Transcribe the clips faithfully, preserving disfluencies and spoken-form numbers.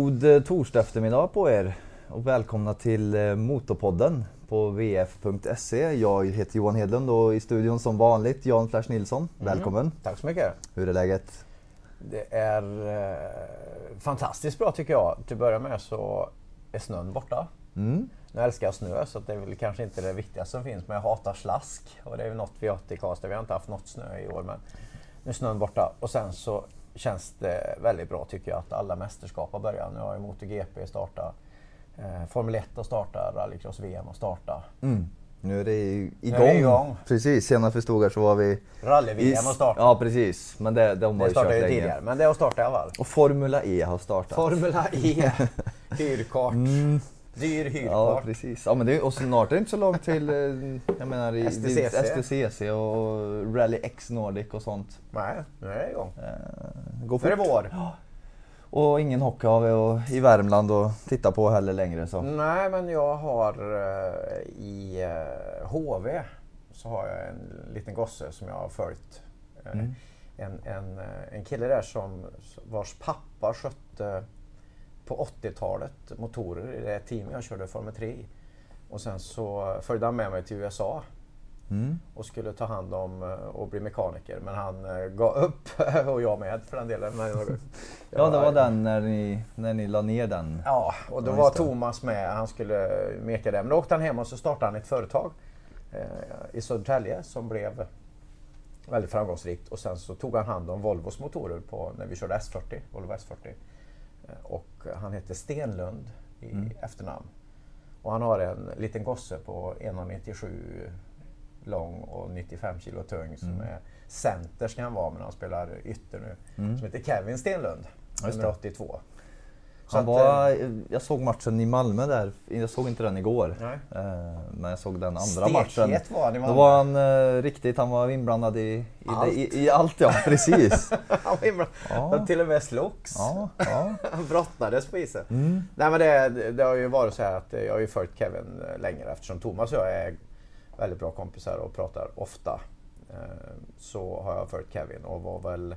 God eh, torsdag eftermiddag på er och välkomna till eh, Motorpodden på v f punkt se. Jag heter Johan Hedlund och i studion som vanligt Jan Flash Nilsson. Välkommen. Mm, tack så mycket. Hur är läget? Det är eh, fantastiskt bra tycker jag. Till att börja med så är snön borta. Mm. Nu älskar jag snö så det är väl kanske inte det viktigaste som finns, men jag hatar slask. Och det är ju något vi har i Karlstad. Vi har inte haft något snö i år, men nu är snön borta. Och sen så känns det väldigt bra tycker jag att alla mästerskap har börjat. Nu har ju MotoGP startat, eh, Formel ett har startat, Rallycross V M har startat. Mm. Nu är det igång. Nu är det igång. Precis, senast vi stod här så var vi... Rally-V M har startat. Ja, precis. Men det, de har det ju startade kört ju länge. tidigare, men det har startat i alla fall. Och Formula E har startat. Formula E, hyrkart. Mm. Dyr hyrkart. Ja, precis. Ja, men det är, och snart är det inte så långt till eh, jag menar, i, S T C C. S T C C och Rally X Nordic och sånt. Nej, nu är det igång. Eh, går Nu är fort. det vår. Ja. Och ingen hockey har vi och, i Värmland och titta på heller längre. Så. Nej, men jag har eh, i eh, H V så har jag en liten gosse som jag har följt. Eh, Mm. en, en, eh, en kille där som vars pappa skötte på åttiotalet motorer i det team jag körde Formel tre i. Och sen så följde han med mig till U S A. Mm. Och skulle ta hand om och bli mekaniker, men han uh, gav upp och jag med för den delen. Men jag, Ja, det var den när ni, när ni la ner den. Ja, och då Ja, var just det. Thomas med, han skulle meka det. Men då åkte han hem och så startade han ett företag eh, i Södertälje som blev väldigt framgångsrikt. Och sen så tog han hand om Volvos motorer på, när vi körde S fyrtio, Volvo S fyrtio. Eh, och han heter Stenlund i Mm. efternamn. Och han har en liten gosse på en komma nittiosju lång och nittiofem kilo tung som Mm. är center ska han vara, men han spelar ytter nu. Mm. Som heter Kevin Stenlund, Just nummer det. åttiotvå. Så Han att, var, eh, jag såg matchen i Malmö där. Jag såg inte den igår. Nej. Eh, men jag såg den andra Stekhet matchen. var han i Malmö. Då var han eh, riktigt, han var inblandad i, i, Allt. det, i, i allt. Ja, precis. Han var inblandad. Ja. Han till och med slogs. Ja, ja. Han brottades på isen. Mm. Nej, men det, det har ju varit så här att jag har ju följt Kevin längre eftersom Thomas och jag är väldigt bra kompisar och pratar ofta. Eh, Så har jag följt Kevin och var väl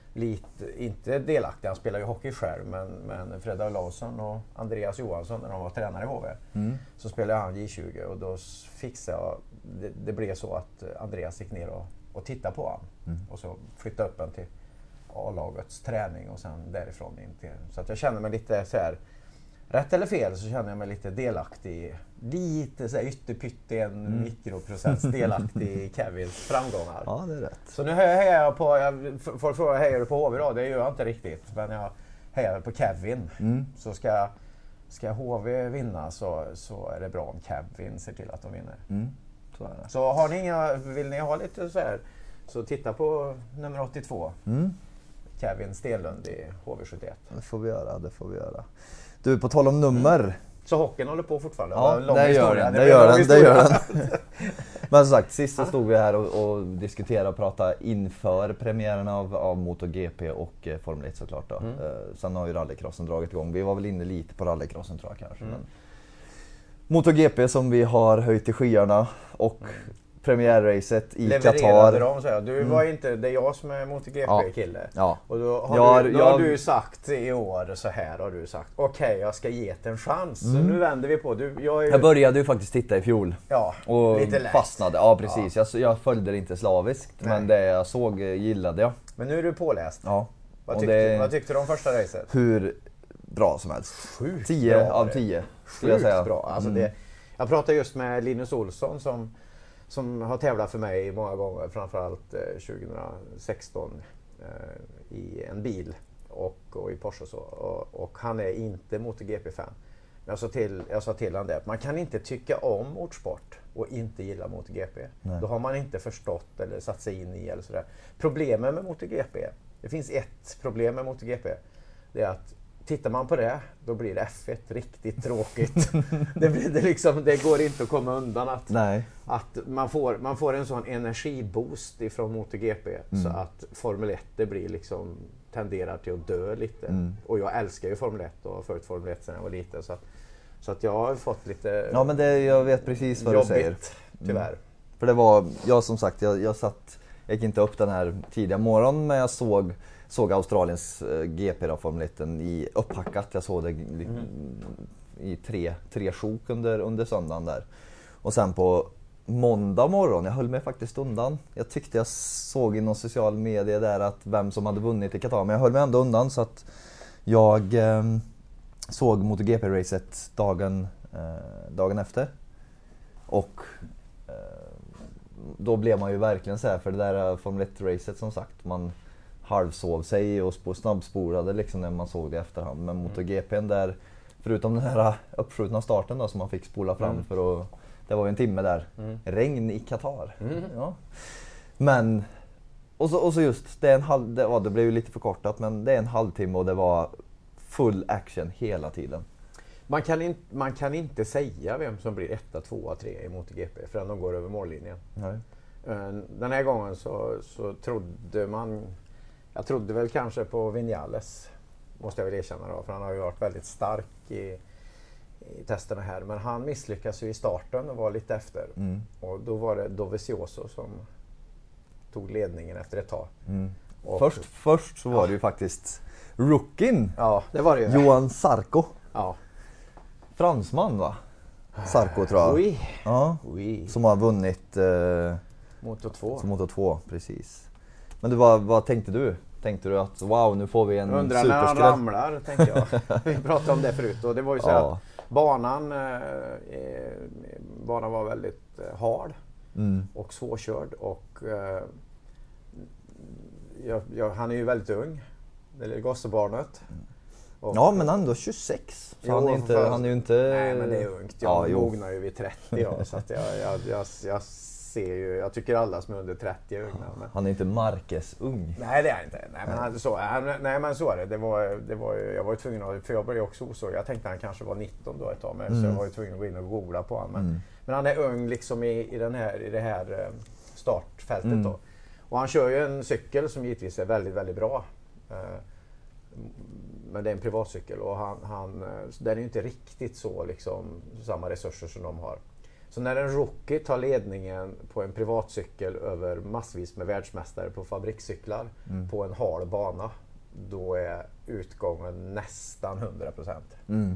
lite, inte delaktig, han spelar ju hockey själv, men, men Fredrik Larsson och Andreas Johansson när de var tränare i H V Mm. så spelade han J tjugo och då fixade jag, det, det blev så att Andreas gick ner och, och tittade på honom Mm. och så flyttade upp en till A-lagets träning och sen därifrån in till, så att jag känner mig lite så här, rätt eller fel så känner jag mig lite delaktig, lite så här ytterpytte en Mm. mikroprocents delaktig i Kevins framgångar. Ja, det är rätt. Så nu hejar jag på, jag, folk frågar hejar du på H V då? Det gör jag inte riktigt, men jag hejar på Kevin. Mm. Så ska, ska H V vinna så, så är det bra om Kevin ser till att de vinner. Mm. Så är det. Så har ni inga, vill ni ha lite så här, så titta på nummer åttiotvå. Mm. Kevin Stenlund i H V sjuttioett. Det får vi göra, det får vi göra. Du, på tal om nummer. Så hockeyn håller på fortfarande. Ja, en lång det gör historia. den, Det det blir en gör lång den, det historia. gör den. Men som sagt, sist så stod vi här och, och diskuterade och pratade inför premiären av, av MotoGP och eh, Formel ett såklart då. Mm. Eh, sen har ju rallycrossen dragit igång. Vi var väl inne lite på rallycrossen tror jag kanske. Mm. Men MotoGP som vi har höjt till skyarna och Mm. premiärracet i Levererade Qatar. dem, så jag. Du Mm. var inte, det är jag som är MotoGP-kille. Ja. Och då har, Jag- du, då har jag- du sagt i år så här har du sagt. Okej, jag ska ge det en chans. Så Mm. nu vänder vi på. Du, jag är ju, Jag började ju faktiskt titta i fjol. ja, Och lite lätt. fastnade, ja precis. Jag, jag följde det inte slaviskt, Nej. men det jag såg eh, gillade jag. Men nu är du påläst. Ja. Vad, Och tyckte, det- vad tyckte du om första racet? Hur bra som helst. Sjukt tio bra av det. tio skulle jag Sjukt säga. bra. Alltså Mm. det, jag pratade just med Linus Olsson som, som har tävlat för mig många gånger, framförallt eh, tjugohundrasexton eh, i en bil och, och i Porsche och så. Och, och han är inte MotoGP-fan. Jag sa till, jag sa till honom det, att man kan inte tycka om motorsport och inte gilla MotoGP. Nej. Då har man inte förstått eller satt sig in i eller sådär. Problemet med MotoGP, det finns ett problem med MotoGP, det är att tittar man på det, då blir det F ett riktigt tråkigt. det, blir, det, liksom, det går inte att komma undan att, Nej. att man, får, man får en sån energiboost ifrån MotoGP Mm. så att Formel ett det blir liksom, tenderar till att dö lite. Mm. Och jag älskar ju Formel ett och har följt Formel ett sedan jag var liten. Så att, så att jag har fått lite Ja, men det, jag vet precis vad jobbigt, du säger. tyvärr. För det var, jag som sagt, jag, jag satt, jag gick inte upp den här tidiga morgonen, men jag såg såg Australiens eh, G P då, Formel ett i upphackat. Jag såg det mm. i tre, tre sjok under, under söndagen där. Och sen på måndag morgon, jag höll mig faktiskt undan. Jag tyckte jag såg i någon social media där att vem som hade vunnit i Qatar. Men jag höll mig ändå undan så att jag eh, såg MotoGP-racet dagen, eh, dagen efter. Och eh, då blev man ju verkligen så här, för det där Formel ett-racet som sagt, man halvsov sig och snabbspolade liksom när man såg det i efterhand. Men MotoGPn där, förutom den här uppskjutna starten då, som man fick spola fram mm. för att, det var ju en timme där, mm. regn i Qatar. Mm. Ja. Men, och så, och så just, det, är en halv, det, ja, det blev ju lite förkortat, men det är en halvtimme och det var full action hela tiden. Man kan, in, man kan inte säga vem som blir etta, tvåa, tre i MotoGP förrän de går över mållinjen. Nej. Den här gången så, så trodde man, jag trodde väl kanske på Vinales, måste jag väl erkänna då, för han har ju varit väldigt stark i, i testerna här. Men han misslyckades ju i starten och var lite efter. Mm. Och då var det Dovizioso som tog ledningen efter ett tag. Mm. Och, först, först så var ja. det ju faktiskt rookien, ja, det var det ju. Johan Zarco. Ja. Fransman va? Zarco tror jag. Oui. Ja. Oui. Som har vunnit eh, Moto två. Moto två, precis. Men du, vad, vad tänkte du? Tänkte du att wow, nu får vi en superskräll? Undrar när han ramlar, tänkte jag. Vi pratade om det förut och det var ju så ja. att banan, eh, banan var väldigt eh, hard mm. och svårkörd och eh, jag, jag, han är ju väldigt ung, det lilla gossebarnet. Och, ja, men han är ändå tjugosex. Så jo, han, är inte, för, han är ju inte... Nej, men det är ungt. Jag ja, mognar ju vid trettio. Ja, så att jag, jag, jag, jag ser ju... Jag tycker alla som är under trettio är unga. Men... Han är inte Marquez ung. Nej, det är inte. Nej, men, han, så, nej, men så är det. det, var, det var, jag var ju tvungen att... För jag började också osåg. Jag tänkte han kanske var nitton då ett tag. Men, mm. Så jag var ju tvungen att gå in och googla på honom. Men, mm. men han är ung liksom i, i, den här, i det här startfältet mm. då. Och han kör ju en cykel som givetvis är väldigt, väldigt bra. Men det är en privatcykel och han, han, den är ju inte riktigt så liksom, samma resurser som de har. Så när en rookie tar ledningen på en privatcykel över massvis med världsmästare på fabrikscyklar mm. på en hal bana, då är utgången nästan hundra procent. Mm.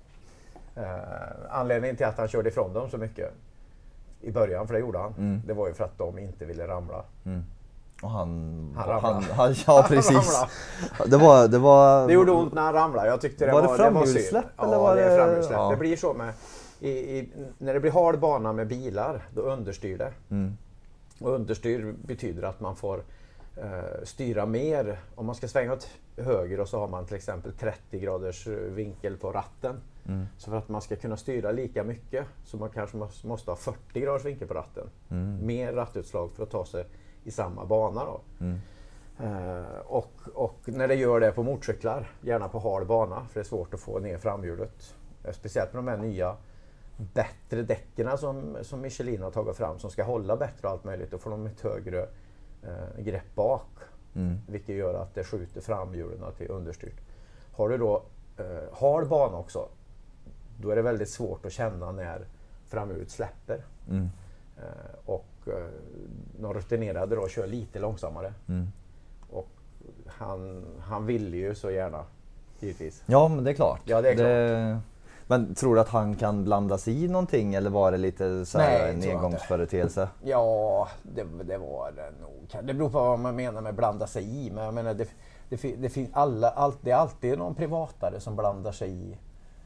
Eh, anledningen till att han körde ifrån dem så mycket i början, för det gjorde han, mm. det var ju för att de inte ville ramla. Mm. Och han, han ramlade. Han, han, ja, precis. det, var, det, var, det gjorde ont när han ramlade. Jag tyckte det var, var det framhjulssläpp? Ja, eller var det är framhjulssläpp. Ja. Det blir så med, i, i, när det blir hard bana med bilar, då understyr det. Mm. Och understyr betyder att man får uh, styra mer. Om man ska svänga åt höger och så har man till exempel trettio graders vinkel på ratten. Mm. Så för att man ska kunna styra lika mycket så man kanske måste ha fyrtio graders vinkel på ratten. Mm. Mer rattutslag för att ta sig i samma bana då. Mm. Uh, och, och när det gör det på motorcyklar, gärna på hard bana, för det är svårt att få ner framhjulet. Uh, speciellt med de här nya bättre däckerna som, som Michelin har tagit fram, som ska hålla bättre och allt möjligt. Då får de ett högre uh, grepp bak, mm. vilket gör att det skjuter framhjulen till understyrt. Har du då uh, hard bana också, då är det väldigt svårt att känna när framhjulet släpper. Mm. Uh, och uh, de rutinerade då kör lite långsammare. Mm. Och han, han ville ju så gärna, givetvis. Ja, men det är klart. Ja, det är klart. Det... Men tror du att han kan blanda sig i någonting eller var det lite så här en engångsföreteelse? Ja, det, det var det nog. Det beror på vad man menar med blanda sig i. Men jag menar, det, det, det, finns alla, allt, det är alltid någon privatare som blandar sig i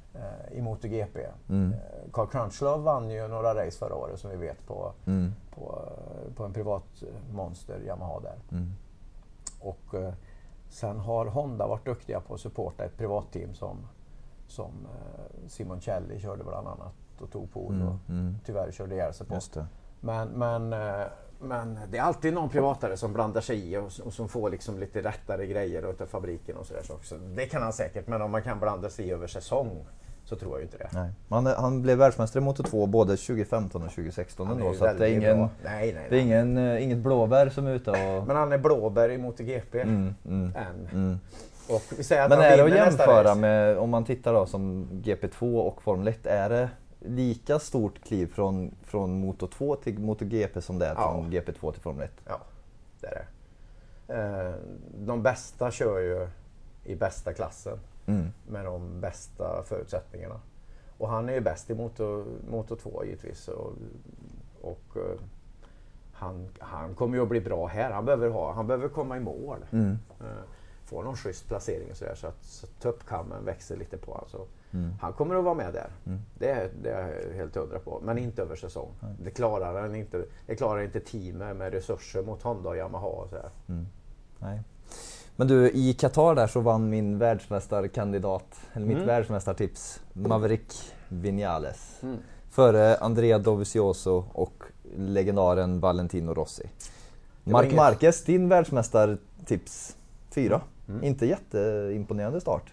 i MotoGP. Mm. Carl Crutchlow vann ju några race förra året som vi vet på, mm. på, på en privat monster Yamaha där. Mm. Och eh, sen har Honda varit duktiga på att supporta ett privatteam som, som eh, Simon Celli körde bland annat och tog på mm. och mm. tyvärr körde ihjäl sig på. Just det. Men, men, eh, men det är alltid någon privatare som blandar sig i och, och som får liksom lite rättare grejer utav fabriken och sådär. Så det kan han säkert, men om man kan blanda sig i över säsong så tror jag inte det. Nej. Han, han blev världsmästare i Moto två både tjugo femton och tjugo sexton ändå, så att det är, ingen, nej, nej, nej. Det är ingen, uh, inget blåbär som är ute och... Men han är blåbär i MotoGP mm, mm, än. Mm. Och vi säger att men är det att jämföra med, om man tittar då som G P två och Formel ett, är det lika stort kliv från, från Moto två till MotoGP som det är ja. från G P två till Formel ett? Ja, det är det. Eh, de bästa kör ju i bästa klassen Mm. med de bästa förutsättningarna. Och han är ju bäst i motor, motor två givetvis. Och, och uh, han, han kommer ju att bli bra här. Han behöver, ha, han behöver komma i mål. Mm. Uh, få någon schysst placering och så, där, så att så tuppkammen växer lite på honom. Så Mm. han kommer att vara med där. Mm. Det, är, det är jag helt hundra på. Men inte över säsong. Nej. Det klarar han inte. Det klarar inte teamet med resurser mot Honda och Yamaha och så där. Mm. Nej. Men du, i Qatar där så vann min världsmästarkandidat, eller mitt Mm. världsmästartips, Maverick Vinales. Mm. Före Andrea Dovizioso och legendaren Valentino Rossi. Det var Marc inget- Marquez, din världsmästartips, fyra. Mm. Inte jätteimponerande start.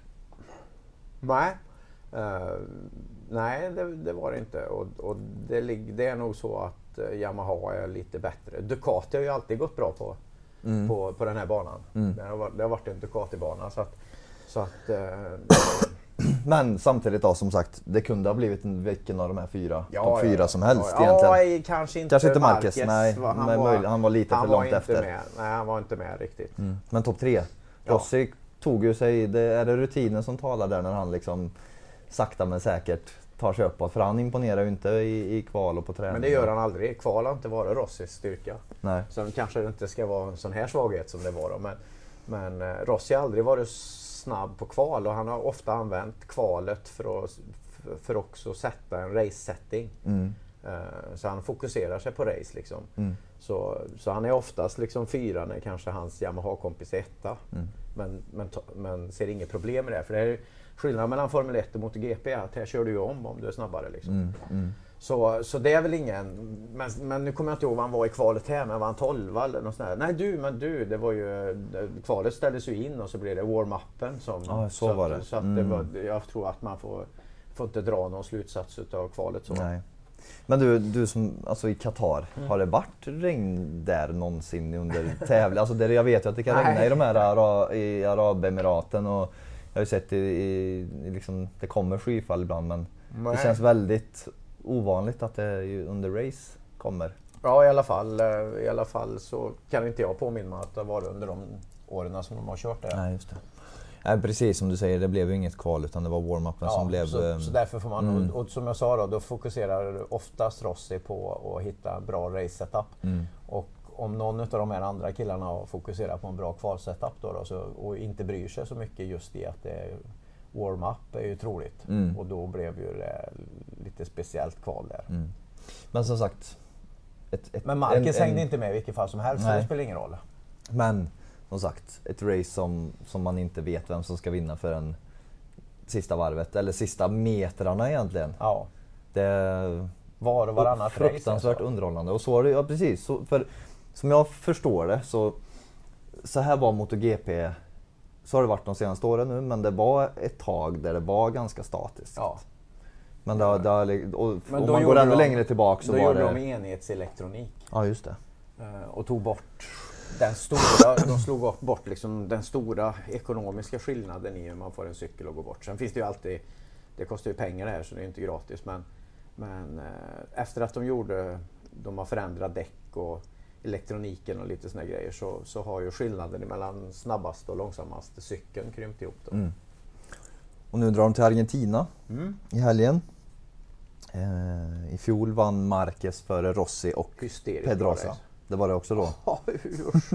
Nej, uh, nej det, det var det inte. Och, och det, lig- det är nog så att uh, Yamaha är lite bättre. Ducati har ju alltid gått bra på, Mm. på, på den här banan. Mm. Det, har varit, det har varit en Ducati-bana. Så att, så att, uh, Men samtidigt då, som sagt, det kunde ha blivit en, vilken av de här fyra, de fyra ja, som helst ja, egentligen. Ja, kanske inte Kanske inte Marquez, Marquez. nej. Han, Men var, möjligt- han var lite han för var långt inte efter. Med. Nej, han var inte med riktigt. Mm. Men topp tre. Ja. Rossi tog ju sig, det är det rutinen som talar där när han liksom sakta men säkert tar sig uppåt. För han imponerar ju inte i, i kval och på träning. Men det gör han aldrig. Kval har inte varit Rossis styrka. Nej. Sen kanske det inte ska vara en sån här svaghet som det var då. Men, men eh, Rossi har aldrig varit snabb på kval och han har ofta använt kvalet för att för, för också sätta en race-setting. Mm. Eh, så han fokuserar sig på race liksom. Mm. Så, så han är oftast liksom fyra när kanske hans Yamaha-kompis är etta. Mm. Men, men, to- men ser inget problem med det. För det är skillnaden mellan Formel ett och MotoGP är att här kör du ju om om du är snabbare liksom. Mm. Mm. Så, så det är väl ingen, men, men nu kommer jag inte ihåg vad han var i kvalet här, men var han tolv eller något sånt där? Nej du, men du, det var ju, kvalet ställdes ju in och så blev det warm-upen som... Ja, så var det. Att, så att Mm. det var, jag tror att man får, får inte dra någon slutsats utav kvalet så. Nej. Men du, du som, alltså i Qatar, Mm. har det varit regn där någonsin under tävling? Alltså där jag vet ju att det kan regna Nej. i de här Ara, i Arabemiraten och jag har ju sett i, i, i liksom, det kommer skyfall ibland men Nej. det känns väldigt ovanligt att det ju under race kommer. Ja i alla fall, eh, i alla fall så kan inte jag påminna mig att det var under de åren som de har kört det. Nej, just det. Nej, precis som du säger, det blev ju inget kval utan det var warm-upen som blev... så, så därför får man, mm. och, och som jag sa då, då fokuserar oftast Rossi på att hitta en bra race-setup. Mm. Och om någon av de här andra killarna fokuserar på en bra kvalsetup då, då så, och inte bryr sig så mycket just i att det är warm-up är ju troligt. Mm. Och då blev ju det lite speciellt kval där. Mm. Men som sagt... Ett, ett, Men Marquez en- hängde en- inte med i vilket fall som helst, så Nej. det spelar ingen roll. Men som sagt, ett race som, som man inte vet vem som ska vinna för en sista varvet, eller sista metrarna egentligen. Ja, Det är var och varannat race. fruktansvärt alltså. underhållande. Och så var det, ja precis. Så, för, som jag förstår det så, så här var MotoGP, så har det varit de senaste åren nu, men det var ett tag där det var ganska statiskt. Ja. Men det, har- det, har- och, Men om då man går gjorde ännu de- längre tillbaka så Då var gjorde det... de enhetselektronik. Ja, just det. Eh, och tog bort den stora, de slog bort liksom den stora ekonomiska skillnaden i hur man får en cykel att gå bort. Sen finns det ju alltid, det kostar ju pengar det här så det är inte gratis, men, men eh, efter att de gjorde, de har förändrat däck och elektroniken och lite såna grejer så, så har ju skillnaden mellan snabbaste och långsammaste cykeln krympt ihop då. Mm. Och nu drar de till Argentina Mm. i helgen. Eh, I fjol vann Marquez före Rossi och Hysteriskt Pedrosa. bra race. Det var det också då. Ja, usch.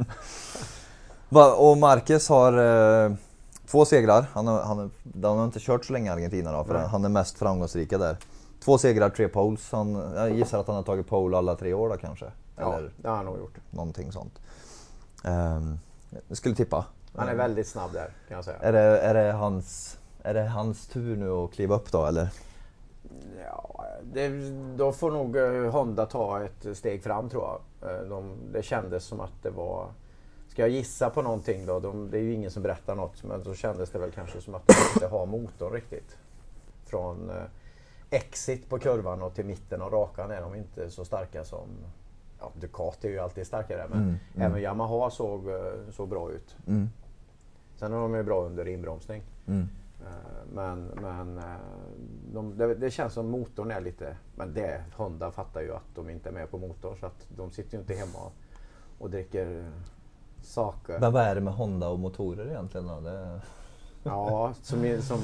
Va- Och Marquez har eh, två segrar. Han har, han, har- han har inte kört så länge i Argentina då, för Nej. han är mest framgångsrika där. Två segrar, tre poles. Han, jag gissar att han har tagit pole alla tre år då kanske. Ja, Eller det har han nog gjort. någonting sånt. Um, jag skulle tippa. Han är väldigt snabb där kan jag säga. Är det, är det hans... Är det hans tur nu att kliva upp då eller? Ja, det, då får nog eh, Honda ta ett steg fram tror jag. Eh, De, det kändes som att det var... Ska jag gissa på någonting då? De, det är ju ingen som berättar något, men då kändes det väl kanske som att de inte har motorn riktigt. Från eh, exit på kurvan och till mitten av rakan är de inte så starka som... Ja, Ducati är ju alltid starkare, men Mm, mm. även Yamaha såg, eh, såg bra ut. Mm. Sen är de ju bra under inbromsning. Mm. Eh, Men, men eh, de, det, det känns som motorn är lite... Men det, Honda fattar ju att de inte är med på motorn så att de sitter ju inte hemma och, och dricker saker. Men vad är det med Honda och motorer egentligen då? Det... Ja, som... som...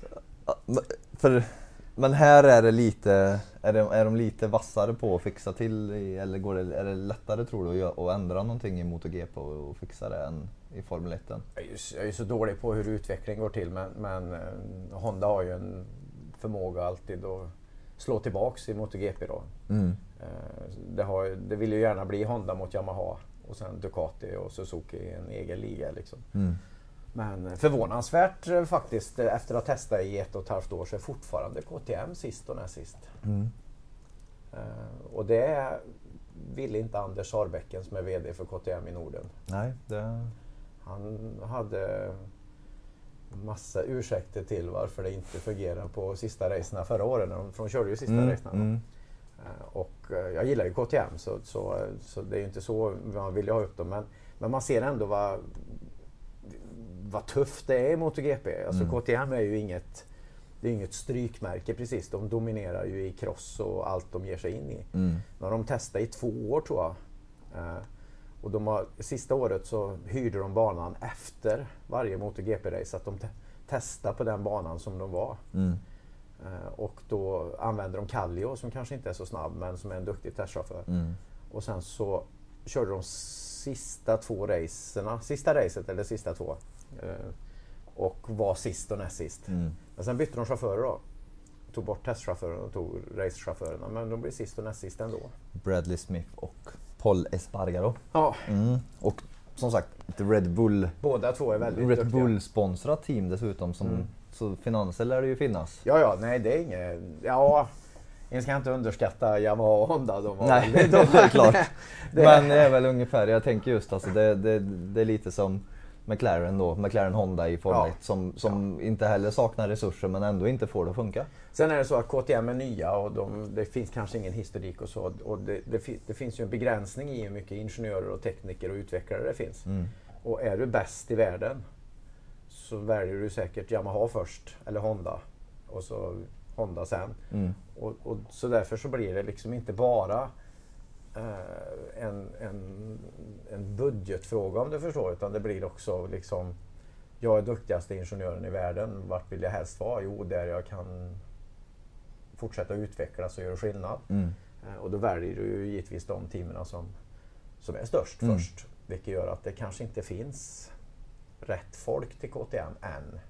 För, men här är det lite, är, det, är de lite vassare på att fixa till i, eller går det, är det lättare tror du att, göra, att ändra någonting i MotoGP och, och fixa det än i Formel ett? Jag är, ju, jag är ju så dålig på hur utvecklingen går till, men, men eh, Honda har ju en förmåga alltid att slå tillbaks i MotoGP då. Mm. Eh, det, har, det vill ju gärna bli Honda mot Yamaha och sen Ducati och Suzuki i en egen liga liksom. Mm. Men förvånansvärt eh, faktiskt, eh, efter att ha testat i ett och ett halvt år så är fortfarande K T M sist och näst sist. Mm. Eh, och det ville inte Anders Sarbäcken som är V D för K T M i Norden. Nej, det... Han hade massa ursäkter till varför det inte fungerade på sista racerna förra året. För de körde ju sista mm, racerna. Mm. Och jag gillar ju K T M så, så, så det är ju inte så man vill ha upp dem. Men, men man ser ändå vad, vad tufft det är i MotoGP. Alltså Mm. K T M är ju inget, det är inget strykmärke precis. De dominerar ju i cross och allt de ger sig in i. Mm. När de testade i två år tror jag. Och de har, sista året så hyrde de banan efter varje MotoGP-race. Att de te- testade på den banan som de var. Mm. Uh, och då använde de Kallio som kanske inte är så snabb men som är en duktig testchaufför. Mm. Och sen så körde de sista två racerna, sista racet eller sista två. Uh, och var sist och näst sist. Mm. Men sen bytte de chaufförer då. Tog bort testchauffören och tog racechaufförerna. Men de blev sist och näst sist ändå. Bradley Smith och Paul Espargaro. Ja. Mm. Och som sagt, ett Red Bull Båda två är väldigt Red duktiga. Bull-sponsrat team dessutom. Som, Mm. Så finanser lär det ju finnas. Ja, ja, nej det är inget... Ja, jag ska inte underskatta Yamaha och Honda. De var, Nej, det, det är klart. det- Men det är väl ungefär, jag tänker just alltså, det, det, det är lite som McLaren då, McLaren Honda i Formel Ja. ett som, som inte heller saknar resurser men ändå inte får det att funka. Sen är det så att K T M är nya och de, det finns kanske ingen historik och så. Och det, det, fi- det finns ju en begränsning i hur mycket ingenjörer och tekniker och utvecklare det finns. Mm. Och är du bäst i världen så väljer du säkert Yamaha först eller Honda. Och så Honda sen. Mm. Och, och så därför så blir det liksom inte bara eh, en, en, en budgetfråga om du förstår. Utan det blir också liksom, jag är duktigaste ingenjören i världen. Vart vill jag helst vara? Jo, där jag kan fortsätta utvecklas och göra skillnad. Mm. Eh, och då väljer du ju givetvis de teamen som, som är störst Mm. först. Vilket gör att det kanske inte finns rätt folk till K T M än.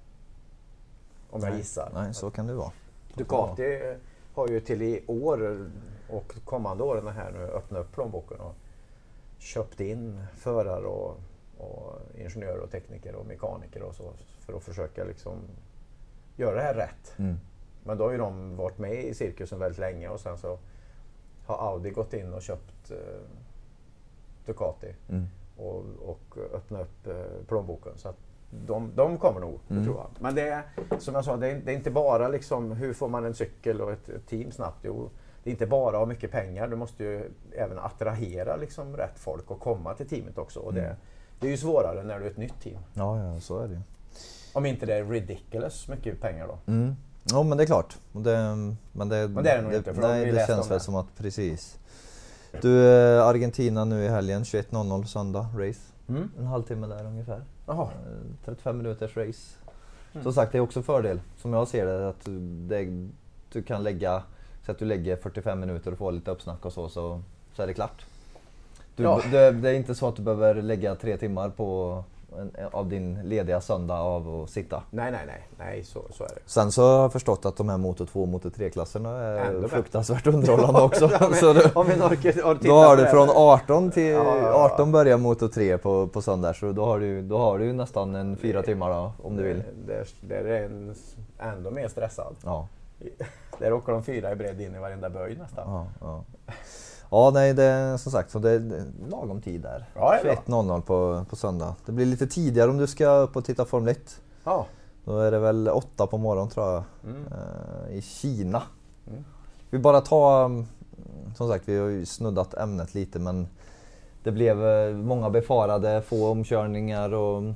Om jag Nej. gissar. Nej, så kan det vara. Ducati har ju till i år och kommande åren här nu öppnat upp plånboken och köpt in förare och, och ingenjörer och tekniker och mekaniker och så för att försöka liksom göra det här rätt. Mm. Men då har ju de varit med i cirkusen väldigt länge och sen så har Audi gått in och köpt eh, Ducati Mm. och, och öppnat upp eh, plånboken. Så att de, de kommer nog, det Mm. tror jag. Men det är, som jag sa, det är, det är inte bara liksom, hur får man en cykel och ett, ett team snabbt. Jo, det är inte bara att ha mycket pengar, du måste ju även attrahera liksom rätt folk och komma till teamet också. Och det, Mm. det är ju svårare när du är ett nytt team. Ja, ja, så är det ju. Om inte det är ridiculous mycket pengar då. Mm. Ja, men det är klart. Och Det, men, det, Men det är det nog inte, för de har nej, ju det läst om känns väl det. som att precis. Du, eh, Argentina nu i helgen, tjugoett noll noll söndag, race. Mm. En halvtimme där ungefär. Jaha. Eh, trettiofem minuters race. Mm. Som sagt, det är också fördel, som jag ser det, att du, det, du kan lägga, så att du lägger fyrtiofem minuter och får lite uppsnack och så, så, så är det klart. Du, Ja. det, det är inte så att du behöver lägga tre timmar på en, av din lediga söndag av att sitta. Nej, nej, nej, nej så, så är det. Sen så har jag förstått att de här Moto två och Moto tre-klasserna Ändå är bättre. fruktansvärt underhållande också. Ja, men, så du, om vi orkar, orkar då har på du det. från arton till Ja, ja, ja. arton börjar Moto tre på, på söndag, så då har du, då har du ju nästan en fyra timmar då, om du vill. Det, det, det är en ändå mer stressad. Ja, Där åker de fyra i bredd in i varenda böj nästan. ja, ja. Ja, nej, det är som sagt, så det är lagom tid där. Ja, det är bra. tjugoett noll noll på, på söndag. Det blir lite tidigare om du ska upp och titta Formel ett. Ja. Då är det väl åtta på morgonen tror jag, Mm. eh, i Kina. Mm. Vi bara ta, mm, som sagt, vi har ju snuddat ämnet lite, men det blev eh, många befarade, få omkörningar och mm,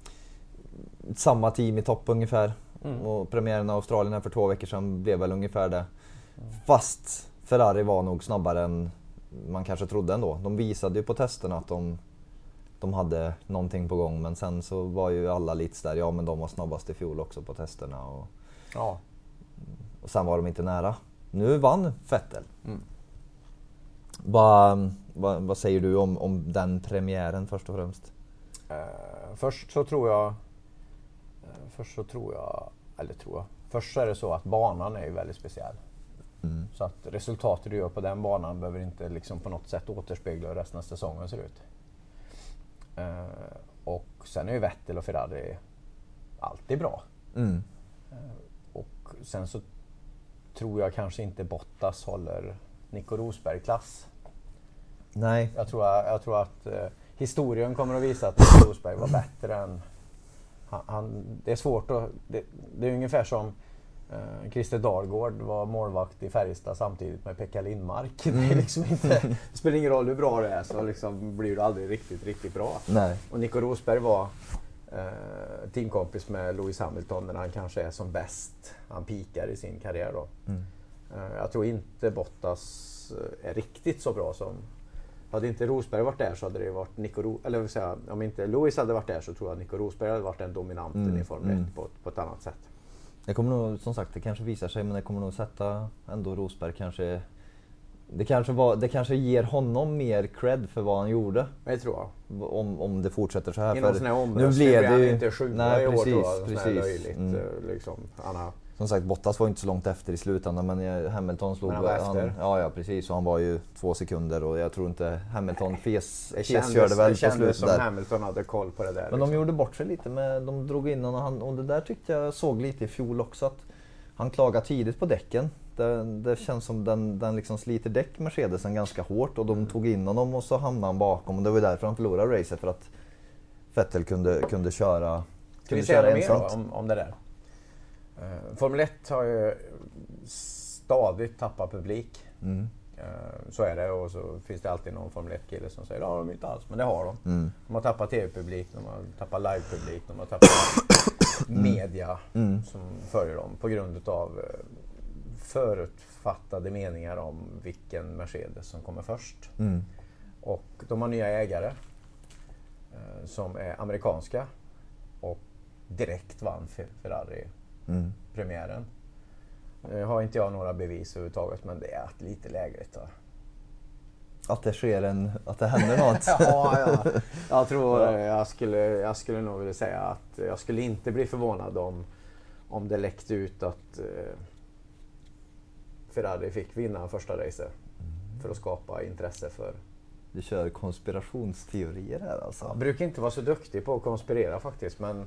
samma team i topp ungefär. Mm. Och premiären i Australien här för två veckor sedan blev väl ungefär det. Fast Ferrari var nog snabbare än man kanske trodde ändå. De visade ju på testerna att de, de hade någonting på gång, men sen så var ju alla lite där, ja men de var snabbast i fjol också på testerna och, Ja. och sen var de inte nära. Nu vann Vettel. Mm. Vad, vad, vad säger du om, om den premiären först och främst? Uh, först så tror jag, uh, först så tror jag, eller tror jag, först så är det så att banan är ju väldigt speciell. Mm. Så att resultatet du gör på den banan behöver inte liksom på något sätt återspegla hur resten av säsongen ser ut. Uh, och sen är ju Vettel och Ferrari alltid bra. Mm. Uh, och sen så tror jag kanske inte Bottas håller Nico Rosberg-klass. Nej. Jag tror, jag tror att uh, historien kommer att visa att Nico Rosberg var bättre än han, han, det är svårt att, det, det är ungefär som uh, Christer Dahlgård var målvakt i Färjestad samtidigt med Pekka Lindmark. Mm. Det, är liksom inte, det spelar ingen roll hur bra det är, så liksom blir du aldrig riktigt, riktigt bra. Nej. Och Nico Rosberg var uh, teamkompis med Lewis Hamilton när han kanske är som bäst. Han pikar i sin karriär då. Mm. Uh, jag tror inte Bottas är riktigt så bra som. Hade inte Rosberg varit där så hade det varit Nico Ro- eller vill säga, om inte Lewis hade varit där så tror jag att Nico Rosberg hade varit den dominanten mm, i Formel ett mm. på, på ett annat sätt. Det kommer nog, som sagt, det kanske visar sig, men det kommer nog sätta ändå Rosberg kanske. Det kanske, var, det kanske ger honom mer cred för vad han gjorde. Det tror jag. Om, om det fortsätter så här. I någon sån här omröstning blir han inte sjua i år, tror jag. Precis, löjligt, mm. liksom. Anna. Som sagt, Bottas var inte så långt efter i slutändan, men Hamilton slog... Men han var efter. Han, ja, ja, precis. Och han var ju två sekunder och jag tror inte Hamilton fes, det fes körde väl det på slutet som där. Hamilton hade koll på det där. Men liksom. de gjorde bort sig lite med, de drog in och, han, och det där tyckte jag såg lite i fjol också, att han klagade tidigt på däcken. Det, det känns som den, den liksom sliter däck Mercedesen ganska hårt och de mm. tog in honom och så hamnade han bakom och det var därför han förlorade racet, för att Vettel kunde, kunde köra Ska vi säga mer då om, om det där? Uh, Formel ett har ju stadigt tappat publik. Mm. Uh, så är det, och så finns det alltid någon Formel ett-kille som säger att ja, de inte alls, men det har de. Mm. De har tappat tv-publik, de har tappat live-publik, de har tappat media mm. som följer dem på grund av uh, förutfattade meningar om vilken Mercedes som kommer först. Mm. Och de har nya ägare uh, som är amerikanska och direkt vann Ferrari mm. premiären. Nu har inte jag några bevis överhuvudtaget, men det är lite lägligt då. Att det sker en, att det händer något. Ja, ja, jag tror jag skulle, jag skulle nog vilja säga att jag skulle inte bli förvånad om, om det läckte ut att eh, Ferrari fick vinna första racet mm. för att skapa intresse för. Du kör konspirationsteorier här alltså. Jag brukar inte vara så duktig på att konspirera faktiskt, men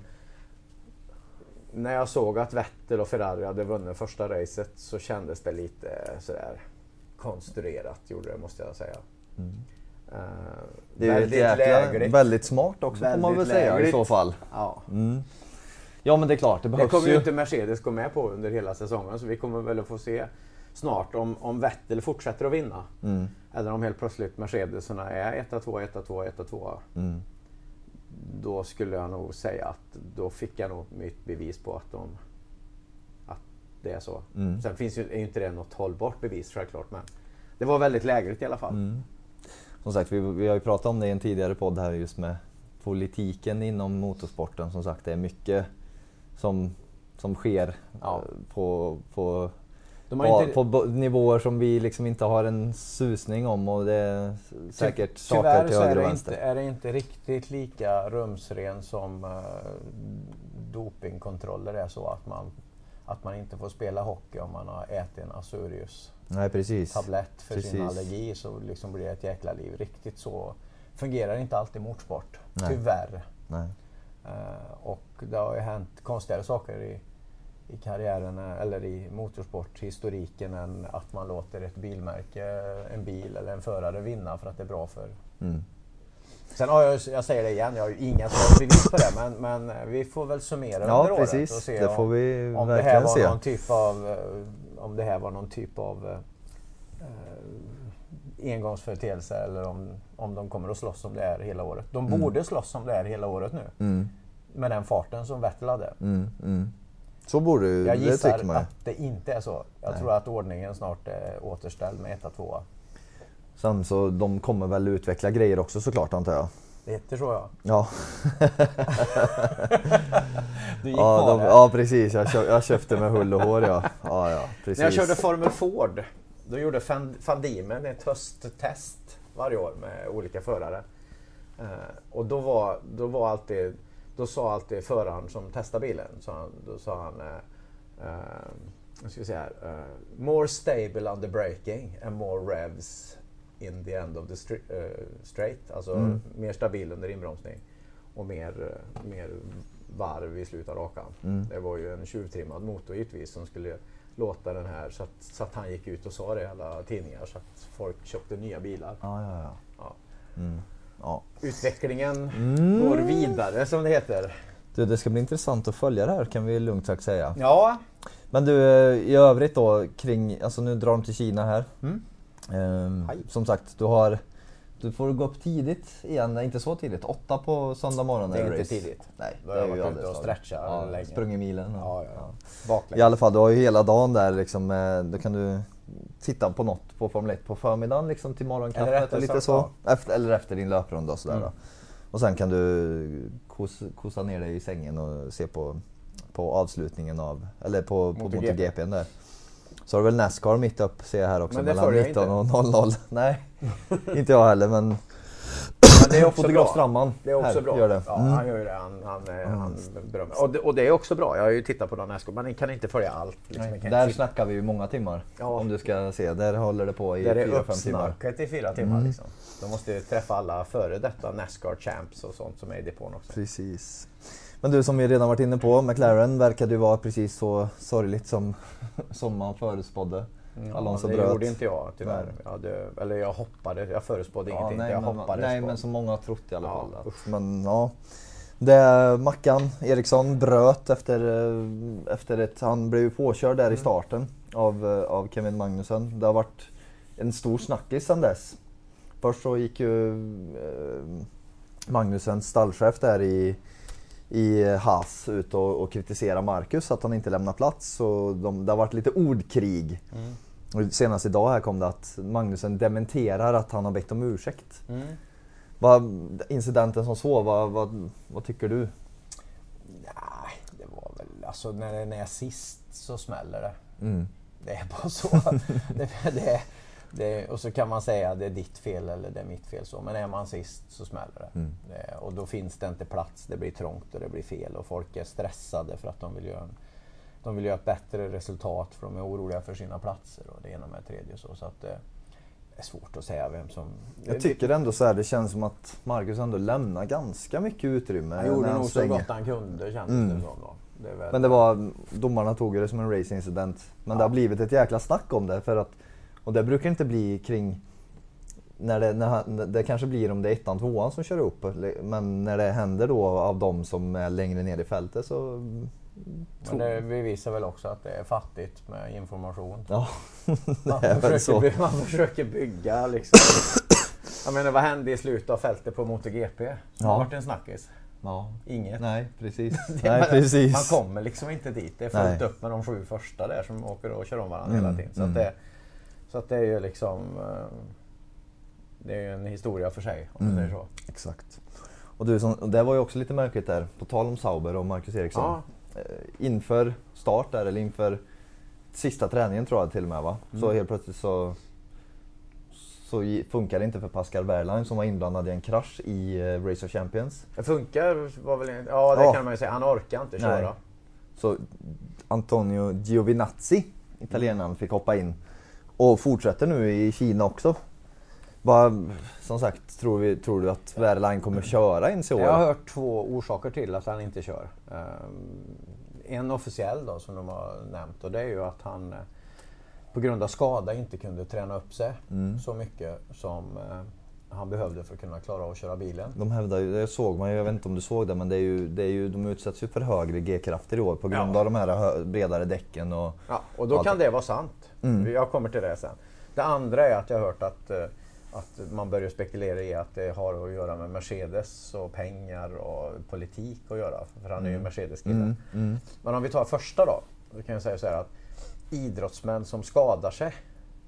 när jag såg att Vettel och Ferrari hade vunnit första racet så kändes det lite sådär konstruerat, gjorde det, måste jag säga. Mm. Uh, det är väldigt, jäkla, väldigt smart också, väldigt får man väl säga lägligt. I så fall. Ja. Mm. Ja, men det är klart, det behövs det kommer ju ju inte Mercedes gå med på under hela säsongen, så vi kommer väl att få se snart om, om Vettel fortsätter att vinna. Mm. Eller om helt plötsligt Mercedeserna är ett två, ett två, ett två. Mm. Då skulle jag nog säga att då fick jag nog mitt bevis på att, de, att det är så. Mm. Sen finns ju, är ju inte det något hållbart bevis självklart, men det var väldigt lägligt i alla fall. Mm. Som sagt, vi, vi har ju pratat om det i en tidigare podd här just med politiken inom motorsporten. Som sagt, det är mycket som, som sker ja. på, på, De har inte... på, på nivåer som vi liksom inte har en susning om, och det är säkert Ty- saker till höger och vänster. Tyvärr är det inte riktigt lika rumsren som uh, dopingkontroller är, så att man, att man inte får spela hockey om man har ätit en Azurius Nej, precis. tablett för precis. sin allergi, så liksom blir det ett jäkla liv. Riktigt så fungerar inte alltid motorsport, Nej. tyvärr. Nej. Uh, och det har ju hänt konstigare saker i i karriären eller i motorsporthistoriken än att man låter ett bilmärke, en bil eller en förare vinna för att det är bra för. Mm. Sen har jag, jag säger det igen, jag har ju inga som bevis på det, men, men vi får väl summera ja, under precis. året och se det får om, vi om det här var se. någon typ av om det här var någon typ av eh, engångsföreteelse, eller om, om de kommer att slåss om det här hela året. De mm. borde slåss om det här hela året nu. Mm. Med den farten som Vettel hade. Mm. Mm. Så borde jag det, gissar tycker man. Att det inte är så. Jag Nej. tror att ordningen snart är återställd med ett två. Sen så de kommer väl utveckla grejer också såklart, antar jag. Det heter så, ja. Ja. Du gick ja, på de, det. ja, precis. Jag, köp, jag köpte med hull och hår, ja. Ja, ja, precis. När jag körde Formel Ford, då gjorde Van, Van Diemen ett hösttest varje år med olika förare. Eh, och då var, då var alltid, då sa alltid föraren som testade bilen, så han, då sa han, eh, eh, jag ska säga här, eh, more stable under braking and more revs in the end of the stri- uh, straight. Alltså Mm. mer stabil under inbromsning och mer, uh, mer varv i slutet av rakan. Mm. Det var ju en tjuvtrimmad motor givetvis som skulle låta den här, så att, så att han gick ut och sa det i alla tidningar så att folk köpte nya bilar. Ja, ja, ja. Ja. Mm. Ja. Utvecklingen Mm. går vidare, som det heter. Du, det ska bli intressant att följa det här, kan vi lugnt sagt säga. Ja. Men du, i övrigt då kring, alltså nu drar de till Kina här. Mm. Ehm, Hej. som sagt, du har, du får gå upp tidigt igen, nej, inte så tidigt, åtta på söndag morgon. Det är är inte race. tidigt. Nej, Då det har är jag ju varit ute alldeles och för- stretchat ja, länge. sprungit milen. Ja, ja. Ja. Baklänges. I alla fall, du har ju hela dagen där liksom, eh, då kan du titta på något på Formel ett på förmiddagen liksom till Eller morgonkaffet efter och lite så, så. Efter, eller efter din löprunda och sådär Mm. då. Och sen kan du kos, kosa ner dig i sängen och se på, på avslutningen av, eller på, på MotoGP. MotoGPn där. Så har du väl Nascar mitt upp, ser jag här också, Men det mellan följer jag nitton och inte. noll noll. Nej, inte jag heller, men Men det är också fotograf bra. Stramman Det är också här, bra. gör det. Ja, Mm. han gör ju det. Han, han, mm. han berömmer. Och det, och det är också bra. Jag har ju tittat på den här skolan. Man kan inte följa allt. Liksom. Man kan Där inte snackar vi ju många timmar, Ja. om du ska se. Där håller det på i Där är fyra fem timmar. uppsnackat i fyra timmar. Mm. Liksom. De måste ju träffa alla före detta Nascar Champs och sånt som är i depån också. Precis. Men du, som vi redan varit inne på, McLaren verkade ju vara precis så sorgligt som, som man förutspådde. Ja, Alonso det bröt. gjorde inte jag tyvärr. Nej. Jag hade, eller jag hoppade. Jag förutspådde Ja, ingenting. nej, jag men, hoppades nej på. men som många har trott i alla Ja, fall. Att, usch. men ja. Det, Mackan Eriksson bröt efter, eh, efter ett, han blev ju påkörd där Mm. i starten av, eh, av Kevin Magnussen. Det har varit en stor snackis sedan dess. Först så gick ju eh, Magnussens stallchef där i, i Haas ut och, och kritiserade Marcus att han inte lämnar plats. Och de, det har varit lite ordkrig. Mm. Och senast idag här kom det att Magnussen dementerar att han har bett om ursäkt. Mm. Vad, incidenten som så, vad, vad, vad tycker du? Nej, det var väl... Alltså när det är sist så smäller det. Mm. Det är bara så. det, det, det, och så kan man säga att det är ditt fel eller det är mitt fel. Så. Men är man sist så smäller det. Mm. det. Och då finns det inte plats. Det blir trångt och det blir fel. Och folk är stressade för att de vill göra, en, de vill göra ett bättre resultat. För de är oroliga för sina platser. Och det ena med det tredje. Så, så att det är svårt att säga vem som... Jag tycker ändå så här, det känns som att Marcus ändå lämnar ganska mycket utrymme. Han gjorde när nog så svänger. gott han kunde, kändes Mm. det som då. Det är väl... Men det var, domarna tog det som en racingincident. Men det Ja. har blivit ett jäkla snack om det. För att, och det brukar inte bli kring... När det, när han, det kanske blir om det är ettan, tvåan som kör upp. Men när det händer då av de som är längre ner i fältet så... Men det bevisar väl också att det är fattigt med information. Ja, Man det är väl försöker, så. by- man försöker bygga liksom. Jag menar, vad hände i slutet av fältet på MotoGP? Som Ja. har varit en snackis. Ja. Inget. Nej, precis. Det- Nej, man, precis. man kommer liksom inte dit. Det är fullt Nej. upp med de sju första där som åker och kör om varandra Mm, hela tiden. Så, mm. att det, så att det är ju liksom... eh, Det är ju en historia för sig, om man Mm. säger så. Exakt. Och du, som, och det var ju också lite märkligt där, på tal om Sauber och Marcus Eriksson. Ja. Eh, inför start där, eller inför sista träningen tror jag till och med va? Mm. Så helt plötsligt så, så gi- funkar det inte för Pascal Wehrlein som var inblandad i en krasch i eh, Race of Champions. Det funkar var väl... Ja, det Ja. kan man ju säga. Han orkar inte köra. Nej. Så Antonio Giovinazzi, italienaren, fick hoppa in. Och fortsätter nu i Kina också. Vad, som sagt, tror, vi, tror du att Wehrlein kommer köra in i år? Jag har hört två orsaker till att han inte kör. Um, en officiell då som de har nämnt, och det är ju att han eh, på grund av skada inte kunde träna upp sig Mm. så mycket som eh, han behövde för att kunna klara av att köra bilen. De hävdar ju, det såg man ju, jag vet inte om du såg det, men det är ju, det är ju, de utsätts ju för högre G-krafter i år på grund Ja. av de här hö, bredare däcken och... Ja, och då Allt. kan det vara sant. Mm. Jag kommer till det sen. Det andra är att jag har hört att, eh, att man börjar spekulera i att det har att göra med Mercedes och pengar och politik att göra. För han är ju en Mercedes-kille. Mm, mm, Men om vi tar första då, då kan jag säga så här att idrottsmän som skadar sig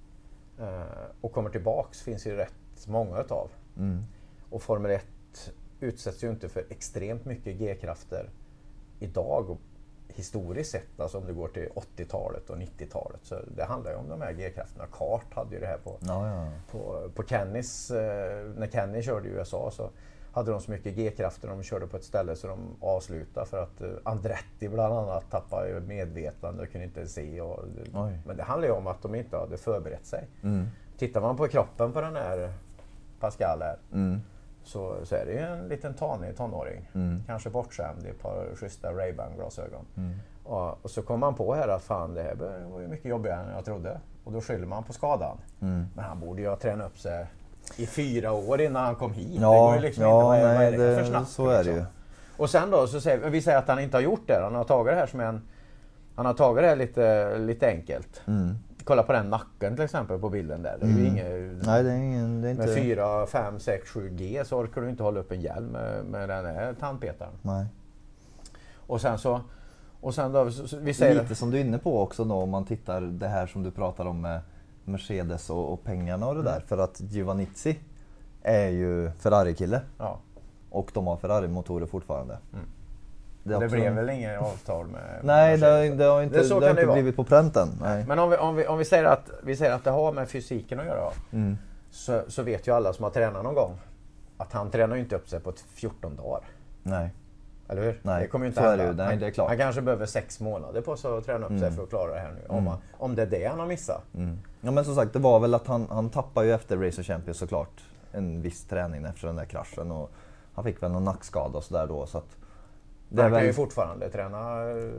eh, och kommer tillbaks finns ju rätt många utav. mm. Och Formel ett utsätts ju inte för extremt mycket G-krafter idag och historiskt sett, alltså om det går till åttiotalet och nittiotalet, så det handlar ju om de här G-krafterna. Kart hade ju det här på, ja, ja. på, på Kennys, eh, när Kenny körde i U S A så hade de så mycket G-krafter de körde på ett ställe så de avslutade för att eh, Andretti bland annat tappade medvetande och kunde inte se. Och, men det handlar ju om att de inte hade förberett sig. Mm. Tittar man på kroppen på den här Pascal här, mm. så, så är det ju en liten tanig tonåring. Mm. Kanske bortskämd i ett par schyssta Ray-Ban-glasögon. Mm. Och, och så kom man på här att fan, det här var ju mycket jobbigare än jag trodde. Och då skyller man på skadan. Mm. Men han borde ju ha tränat upp sig i fyra år innan han kom hit. Ja, det går ju liksom ja, inte, vad är, nej, vad är det, det, för snabbt? så är det ju. Liksom. Och sen då så säger vi säger att han inte har gjort det. Han har tagit det här som en... Han har tagit det här lite, lite enkelt. Mm. Kolla på den nacken till exempel på bilden där. Det är Mm. ju inget... Nej, det är ingen... Det är inte... Med fyra, fem, sex, sju G så orkar du inte hålla upp en hjälm med, med den här tandpetaren. Nej. Och sen så... Och sen då, så, vi säger... Lite som du är inne på också då, om man tittar det här som du pratar om med Mercedes och, och pengarna och det där. Mm. För att Giovannizzi är ju Ferrari-kille. Ja. Och de har Ferrari-motorer fortfarande. Mm. Det, Det också... blev väl inget avtal med... Nej, det har, Mercedes. det har inte, Det det så har kan inte det vara. blivit på pränten. Nej. Men om vi, om vi, om vi, säger att, vi säger att det har med fysiken att göra, Mm. så, så vet ju alla som har tränat någon gång att han tränar ju inte upp sig på fjorton dagar. Nej. Eller hur? Nej, det kommer ju inte så är det hända. ju. Nej, det är klart. Han, han kanske behöver sex månader på sig att träna upp Mm. sig för att klara det här nu. Om, Mm. han, om det är det han har missat. Mm. Ja, men som sagt, det var väl att han, han tappade ju efter Racer Champions såklart en viss träning efter den där kraschen. Och han fick väl någon nackskada och sådär då. Så att det Han är kan väl... ju fortfarande träna eh,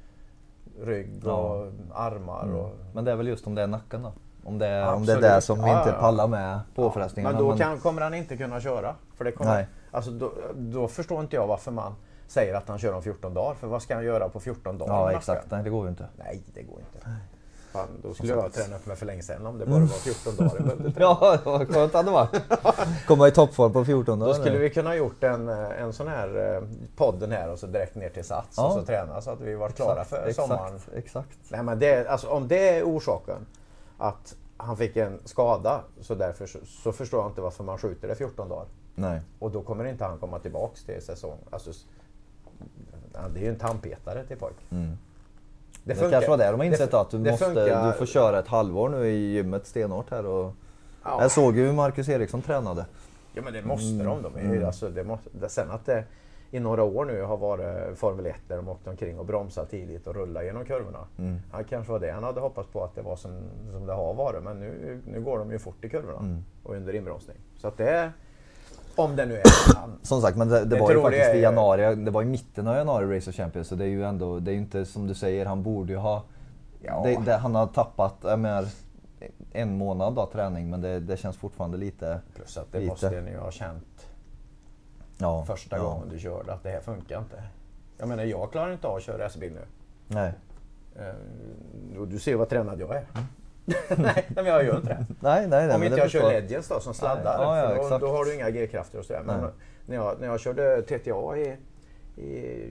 rygg och Ja. armar. Mm. Och... Men det är väl just om det är nacken då. Om det, är, om Absolut. det är det som vi Ja, inte ja, ja. pallar med påfrestningarna. Men då men... kan, kommer han inte kunna köra. För det kommer, Nej. alltså då, då förstår inte jag varför man säger att han kör om fjorton dagar. För vad ska han göra på fjorton dagar? Ja, med exakt. nacken? Nej, det går ju inte. Nej, det går inte. Fan, då skulle jag träna upp mig för länge sedan om det bara var fjorton dagar jag behövde träna. Ja, vad skönt hade det varit. Komma i toppform på fjorton dagar. Då skulle vi kunna ha gjort en, en sån här eh, podden här och så direkt ner till Sats Ja. och så träna så att vi var klara för exakt, sommaren. Exakt. Nej, men det, alltså, om det är orsaken att han fick en skada så därför så, så förstår jag inte varför man skjuter det fjorton dagar. Nej. Och då kommer inte han komma tillbaks till säsong. Alltså, det är ju en tandpetare till pojk. Mm. Det, Det kanske var det de har insett det, att du, det måste, funkar- du får köra ett halvår nu i gymmet stenhårt här. Och... Ja. Jag såg ju hur Marcus Eriksson tränade. Ja, men det måste Mm. de. de är, ju- Mm. alltså, det måste, det, sen att det i några år nu har varit Formel ett där de åkte omkring och bromsade tidigt och rullade genom kurvorna. Mm. Ja, kanske var det han hade hoppats på att det var som, som det har varit. Men nu, nu går de ju fort i kurvorna Mm. och under inbromsning. Så att det är, om det nu är han. Som sagt, men det, det Jag var ju tror faktiskt det är- i januari, det var i mitten av januari Racer Champions, så det är ju ändå, det är ju inte som du säger, han borde ju ha, Ja. det, det, han har tappat, jag menar, en månad då träning, men det, det känns fortfarande lite, Plus att det Lite. måste ni ju ha känt ja. första ja. gången du körde att det här funkar inte. Jag menar, jag klarar inte av att köra racerbil nu. Nej. Eh, och du ser vad tränad jag är. nej, men jag gör inte det. Nej, nej, nej. Om men inte det jag kör förstår- Legends då som sladdar. Nej, ja, ja, för då, exakt. då har du inga G-krafter och sådär. Men Nej. när jag, när jag körde T T A i, i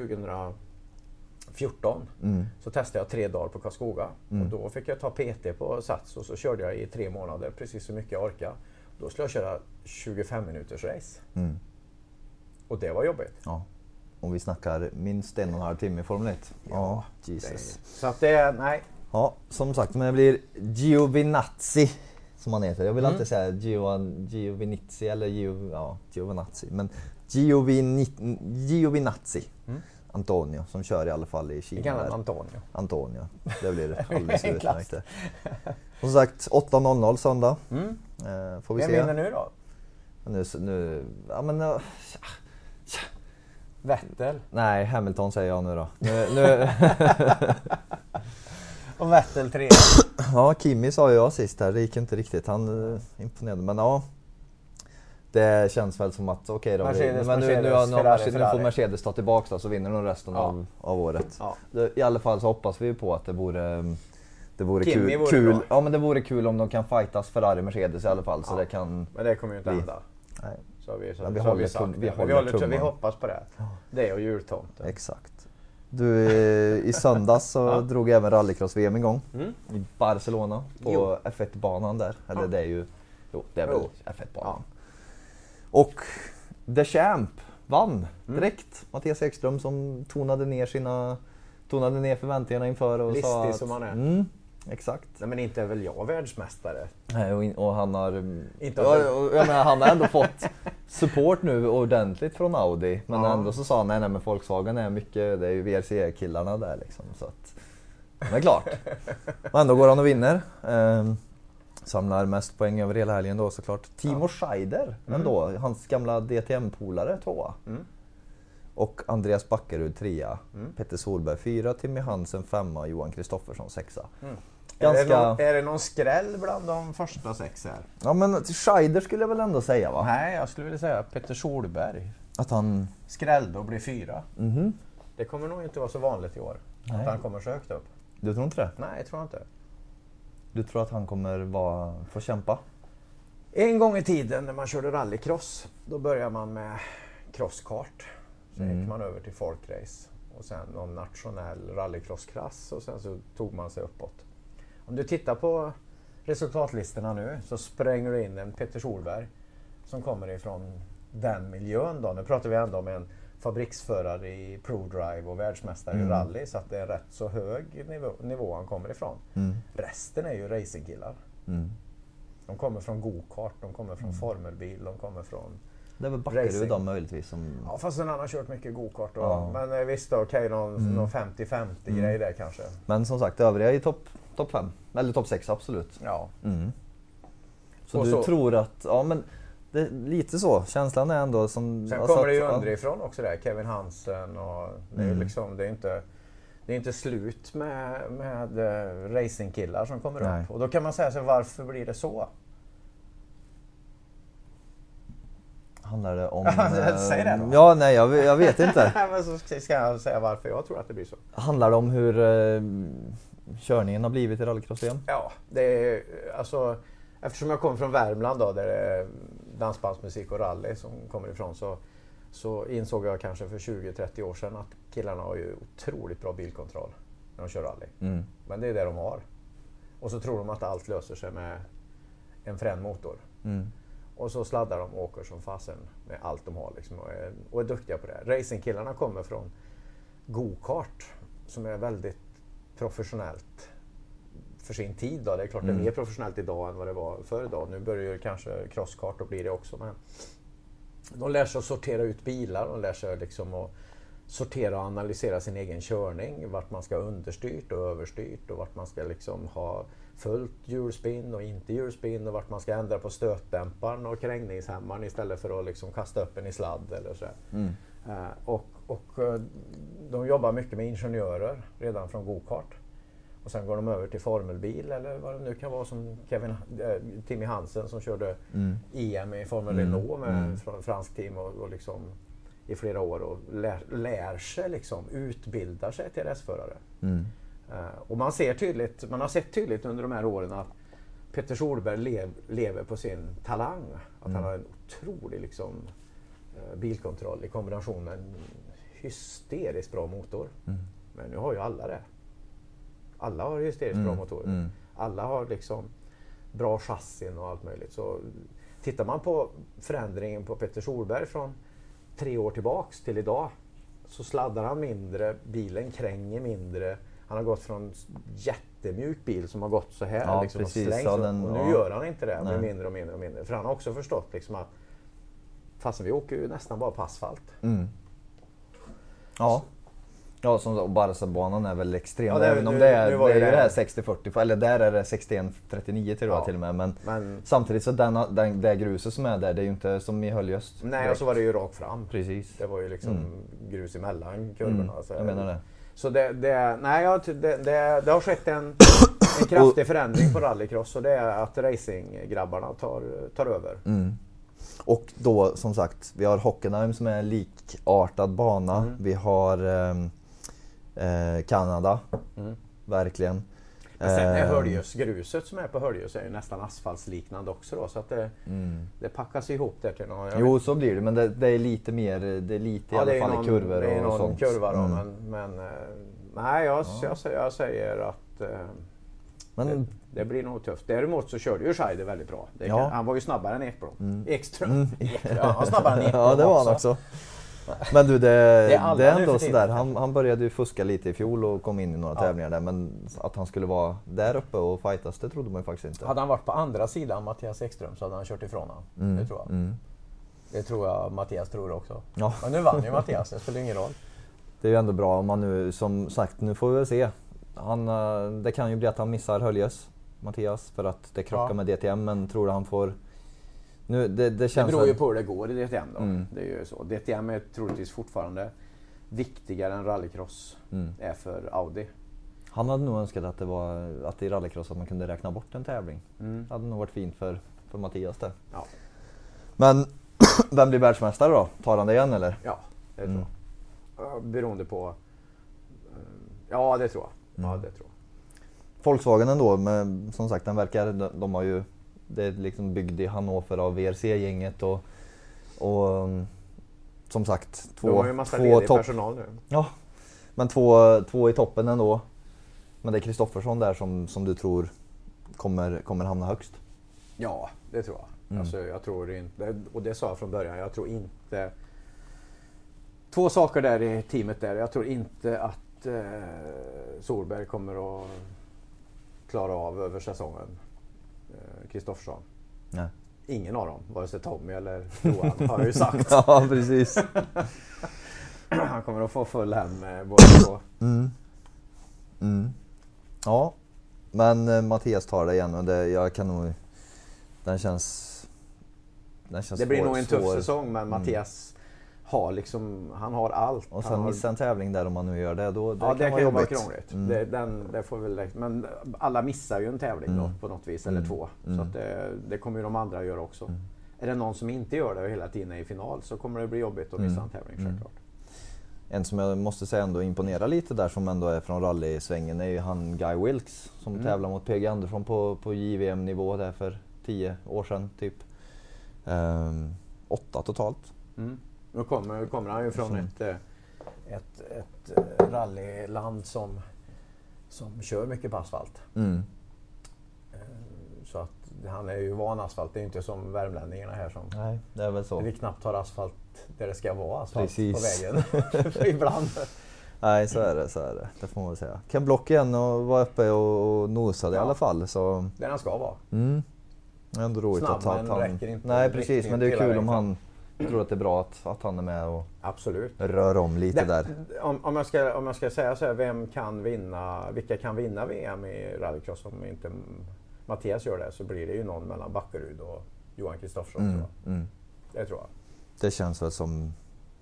tjugohundrafjorton Mm. så testade jag tre dagar på Karlskoga. Mm. Och då fick jag ta P T på Sats och så körde jag i tre månader precis så mycket jag orkade. Då skulle jag köra tjugofem minuters race. Mm. Och det var jobbigt. Ja. Om vi snackar minst en och en halv timme i Formel ett. Ja, Jesus. Så att det, nej. Ja, som sagt, men det blir Giovinazzi som han heter. Jag vill Mm. alltid säga Gio, Giovinazzi eller Gio, ja, Giovinazzi. Men Giovini, Giovinazzi. Mm. Antonio som kör i alla fall i Vi Kina. kallar där. honom Antonio. Antonio. Det blir det alldeles Enklast. utmärkt. Som sagt, åtta noll noll söndag. Mm. Eh, får vi Vem se. vinner nu då? Nu, nu, ja, men, uh, Vettel. nej, Hamilton säger jag nu då. Nu, nu, Och Vettel tre. ja, Kimi sa jag sist här. Det gick inte riktigt. Han uh, imponerade. Men ja, det känns väl som att okej då. Mercedes, men nu, Mercedes, nu, nu, Ferrari, nu får Ferrari. Mercedes ta tillbaka då, så vinner de resten Ja. av, av året. Ja. Det, I alla fall så hoppas vi ju på att det vore, det vore Kimi kul. vore kul. bra. Ja, men det vore kul om de kan fightas Ferrari Mercedes i alla fall. Så Ja. det kan... Men det kommer ju inte Vi- hända. Nej. Så har vi, så, Men vi så har håller vi sagt tum- det. vi Men håller vi, håller, tummen. vi hoppas på det. Det och jultomten. Exakt. Du, eh, i söndags så Ja. drog även rallycross-V M igång Mm. i Barcelona på Jo. F ett-banan där. Eller Ja. det är ju, jo det är väl Jo. F ett-banan. Och The Champ vann direkt. Mm. Mattias Ekström som tonade ner sina tonade ner förväntningarna inför och Listig sa att, som han är. Mm, exakt. Nej, men inte är väl jag världsmästare? Nej, och, in, och han har Inte ja, och, jag menar, han har ändå fått support nu ordentligt från Audi, men ja. ändå så sa han nej, nej men Volkswagen är mycket, det är ju V R C-killarna där liksom, så att det är klart. Och ändå går han och vinner. Ehm, samlar mest poäng över hela helgen då såklart. Timo ja. Scheider ändå, mm. hans gamla D T M-polare tvåa. Mm. Och Andreas Backerud trea. Mm. Petter Solberg fyra, Timmy Hansen femma, Johan Kristoffersson sexa. Mm. Ganska... Är, det någon, är det någon skräll bland de första sex här? Ja, men Scheider skulle jag väl ändå säga, va? Nej, jag skulle vilja säga Petter Solberg. Att han skrällde och blev fyra. Mm-hmm. Det kommer nog inte vara så vanligt i år. Nej. Att han kommer så högt upp. Du tror inte det? Nej, jag tror inte. Du tror att han kommer vara, få kämpa? En gång i tiden när man körde rallycross, då började man med crosskart. Sen mm. gick man över till folkrace. Och sen någon nationell rallycrossklass och sen så tog man sig uppåt. Om du tittar på resultatlistorna nu så spränger du in en Petter Solberg som kommer ifrån den miljön då. Nu pratar vi ändå om en fabriksförare i ProDrive och världsmästare mm. i rally, så att det är rätt så hög nivå, nivå han kommer ifrån. Mm. Resten är ju racingkillar. Mm. De kommer från go-kart, de kommer från mm. formelbil, de kommer från det är väl Backerud då möjligtvis som... Ja, fast den annan har kört mycket go-kart. Och, ja. Men visst, okej, okay, någon, mm. någon femtio femtio mm. grej där kanske. Men som sagt, övriga i topp top fem, eller topp sex absolut. Ja. Mm. Så och du så, tror att, ja men det är lite så, känslan är ändå som... Sen kommer det ju underifrån också där, Kevin Hansen och det är mm. liksom, det är inte... Det är inte slut med, med uh, racingkillar som kommer Nej. upp. Och då kan man säga sig, varför blir det så? Handlar det om... Säg det då. Ja, nej, jag, jag vet inte. Men så ska jag säga varför jag tror att det blir så. Handlar det om hur uh, körningen har blivit i rallycross igen? Ja, det är alltså... Eftersom jag kommer från Värmland då, där det är dansbandsmusik och rally som kommer ifrån, så, så insåg jag kanske för tjugo trettio år sedan att killarna har ju otroligt bra bilkontroll när de kör rally. Mm. Men det är det de har. Och så tror de att allt löser sig med en frän motor. Mm. Och så sladdar de och åker som fasen med allt de har liksom, och, är, och är duktiga på det. Racingkillarna kommer från go-kart som är väldigt professionellt för sin tid då. Det är klart mm. det är mer professionellt idag än vad det var förr idag. Nu börjar ju kanske crosskart och blir det också, men de lär sig att sortera ut bilar, de lär sig liksom att sortera och analysera sin egen körning, vart man ska understyrt och överstyrt och vart man ska liksom ha fullt hjulspinn och inte hjulspinn och vart man ska ändra på stötdämparen och krängningshämmaren istället för att liksom kasta upp en i sladd eller så. Mm. Uh, och, och uh, de jobbar mycket med ingenjörer redan från go-kart. Och sen går de över till formelbil eller vad det nu kan vara, som Kevin, äh, Timmy Hansen som körde mm. E M i Formel mm. Renault med mm. från fransk team och, och liksom i flera år och lär, lär sig liksom, utbildar sig till raceförare. Mm. Uh, och man ser tydligt, man har sett tydligt under de här åren att Petter Solberg lev, lever på sin talang. Att mm. han har en otrolig liksom, uh, bilkontroll i kombination med en hysteriskt bra motor. Mm. Men nu har ju alla det. Alla har hysteriskt mm. bra motorer. Mm. Alla har liksom bra chassin och allt möjligt. Så tittar man på förändringen på Petter Solberg från tre år tillbaks till idag, så sladdar han mindre, bilen kränger mindre. Han har gått från jättemjuk bil som har gått så här ja, liksom, precis, och slängs. ja, den, och nu ja. gör han inte det. Han blir mindre och mindre och mindre. För han har också förstått liksom att fast vi åker ju nästan bara på asfalt. Mm. Ja. Ja, som Barca-banan är väl extrem, ja, det, även om nu, det är, det, det är ju det det här sextio fyrtio, eller där är det sextioen trettionio till, ja, till och med. Men, men samtidigt så den, den, det gruset som är där, det är ju inte som i Höljes. Nej, direkt. Och så var det ju rakt fram. Precis. Det var ju liksom mm. grus emellan kurvorna. Mm, så jag menar det. Så det, det, nej, ja, det, det, det har skett en, en kraftig förändring på rallycross, och det är att racinggrabbarna tar, tar över. Mm. Och då som sagt, vi har Hockenheim som är likartad bana. Mm. Vi har... Um, Eh, Kanada, mm. verkligen. Men sen är Höljes, gruset som är på Höljes är ju nästan asfaltsliknande också då, så att det, mm. det packas ihop där till någon. Jo, vet. Så blir det, men det, det är lite mer, det är lite ja, i alla fall någon, i kurvor det är och någon sånt. kurva då, mm. men, men nej, jag, ja. jag, jag säger att... Eh, Men... Det, det blir nog tufft. Däremot så körde ju Scheider väldigt bra. Det kan, ja. Han var ju snabbare än Ekblom. Mm. Ekström. Mm. Ja, han var snabbare än Ekblom ja, det var han också. Men du, det, det är, det är ändå sådär. Han, han började ju fuska lite i fjol och kom in i några ja. tävlingar där. Men att han skulle vara där uppe och fightas, det trodde man ju faktiskt inte. Hade han varit på andra sidan Mattias Ekström så hade han kört ifrån honom. Mm. Det tror jag. Mm. Det tror jag Mattias tror också. Ja. Men nu vann ju Mattias, det spelar ingen roll. Det är ju ändå bra om man nu, som sagt, nu får vi väl se. Han, det kan ju bli att han missar Höljes, Mattias, för att det krockar ja. med D T M, men tror du han får... Nu, det, det, känns det beror ju väl... på hur det går i D T M då. Mm. Det är ju så. D T M är troligtvis fortfarande viktigare än rallycross mm. är för Audi. Han hade nog önskat att det var att i rallycross att man kunde räkna bort en tävling. Mm. Det hade nog varit fint för, för Mattias det. Ja. Men vem blir världsmästare då? Tar han det igen eller? Ja, det tror jag. Mm. Beroende på... Ja, det tror jag. Ja, det tror jag. Volkswagen ändå, men som sagt, den verkar, de, de har ju, det är liksom byggd i Hannover av V R C-gänget och, och som sagt, två, de har ju massa två topp. Personal nu. Ja, men två, två i toppen ändå. Men det är Kristoffersson där som, som du tror kommer, kommer hamna högst. Ja, det tror jag. Mm. Alltså, jag tror inte, och det sa jag från början, jag tror inte... Två saker där i teamet där. Jag tror inte att eh, Solberg kommer att klara av över säsongen. Kristoffersson. Eh, Ingen av dem, vare sig Tommy eller Johan, har jag ju sagt. Ja, precis. Han kommer att få full hem med båda två. Mm. Mm. Ja, men eh, Mattias tar det igen och det, jag kan nog... Den känns... Den känns det blir svår, nog en tuff svår. säsong, men mm. Mattias har liksom, han har allt. Och sen missa har... en tävling där om man nu gör det, då det ja, kan det vara kan vara jobbigt. krångligt. Mm. Det, den, det får väl, men alla missar ju en tävling då, mm. på något vis, eller mm. två. Mm. Så att det, det kommer ju de andra göra också. Mm. Är det någon som inte gör det och hela tiden är i final så kommer det bli jobbigt att missa mm. en tävling, självklart. En som jag måste säga ändå imponerar lite där, som ändå är från rally-svängen, är ju han Guy Wilkes som mm. tävlar mot P G Andersson på, på J V M-nivå där för tio år sedan typ. Um, åtta totalt. Mm. Nu kommer, kommer han ju från mm. ett, ett, ett rallyland som, som kör mycket på asfalt. Mm. Så att han är ju van asfalt, det är inte som värmlänningarna här som Nej, det är väl så. Vi knappt har asfalt där det ska vara asfalt. Precis. På vägen. Ibland. Nej, så är det, så är det. Det får man väl säga. Ken Block igen och var uppe och, och nosade ja. i alla fall. Så... Där han ska vara. Mm. Det är ändå roligt Snabb, att, att han... räcker inte. Nej, precis. Men det är kul om han tror att det är bra att, att han är med och Absolut. rör om lite det, där. Om, om, jag ska, om jag ska säga så här, vem kan vinna, vilka kan vinna V M i rallycross om inte Mattias gör det, så blir det ju någon mellan Backerud och Johan Kristoffersson. Mm, tror jag. Mm. Det tror jag. Det känns väl som...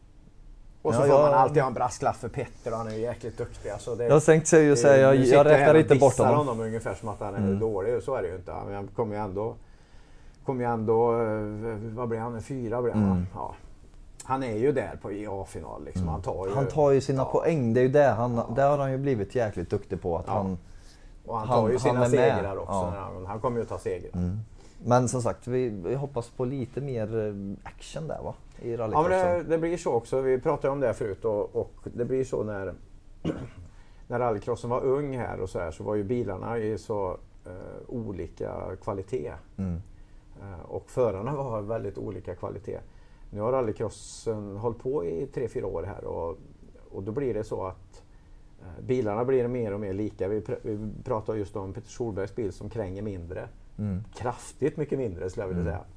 Och så ja, får jag... man alltid ha en brasklapp för Petter och han är ju jäkligt duktig. Alltså det, jag tänkte ju säga, jag, jag räknar inte bort honom. honom ungefär som att han är mm. dålig, så är det ju inte. Han kommer ju ändå, kommer ju ändå, vad blir han, fyra blir han mm. ja. Han är ju där på A-final liksom. Mm. Han, tar ju, han tar ju sina ja. poäng, det är ju det. Han, ja. Där har han ju blivit jäkligt duktig på att ja. han... Och han tar han, ju sina segrar också. Ja. Han, han kommer ju att ta segrar. Mm. Men som sagt, vi, vi hoppas på lite mer action där va? I rallycrossen. Ja, men det, det blir så också. Vi pratade om det förut och, och det blir så när, när rallycrossen var ung här och så här, så var ju bilarna i så uh, olika kvalitet. Mm. Uh, och förarna var väldigt olika kvalitet. Nu har rallycrossen hållit på i tre, fyra år här och, och då blir det så att uh, bilarna blir mer och mer lika. Vi, pr- vi pratar just om Peter Solbergs bil som kränger mindre. Mm. Kraftigt mycket mindre skulle jag vilja mm. säga.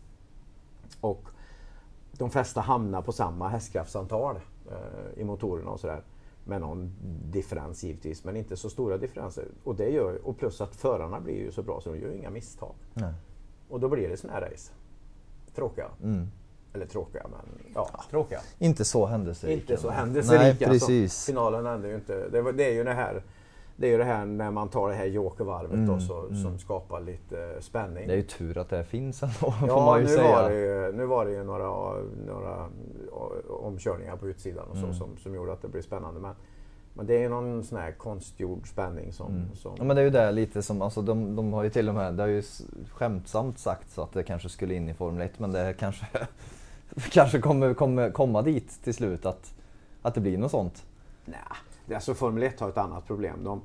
Och de flesta hamnar på samma hästkraftsantal eh, i motorerna och sådär. Med någon differens givetvis, men inte så stora differenser. Och det gör, och plus att förarna blir ju så bra så de gör inga misstag. Nej. Och då blir det såna här race. Tråkiga. Mm. Eller tråkiga, men ja, ja, tråkiga. Inte så händelserika. Inte så händelserika. Nej, precis. Så finalen ändå ju inte. Det, det är ju det här Det är ju det här när man tar det här jokervarvet mm, då, så, mm. som skapar lite spänning. Det är ju tur att det finns ändå, ja, får man ju nu säga. Var det ju, nu var det ju några, några omkörningar på utsidan och så, mm. som, som gjorde att det blev spännande. Men, men det är ju någon sån här konstgjord spänning som... Mm. som... Ja, men det är ju det lite som, alltså de, de har ju till och med, det har ju skämtsamt sagt så att det kanske skulle in i Formel ett, men det kanske, kanske kommer, kommer komma dit till slut att, att det blir något sånt. Nej, alltså Formel ett har ett annat problem. De,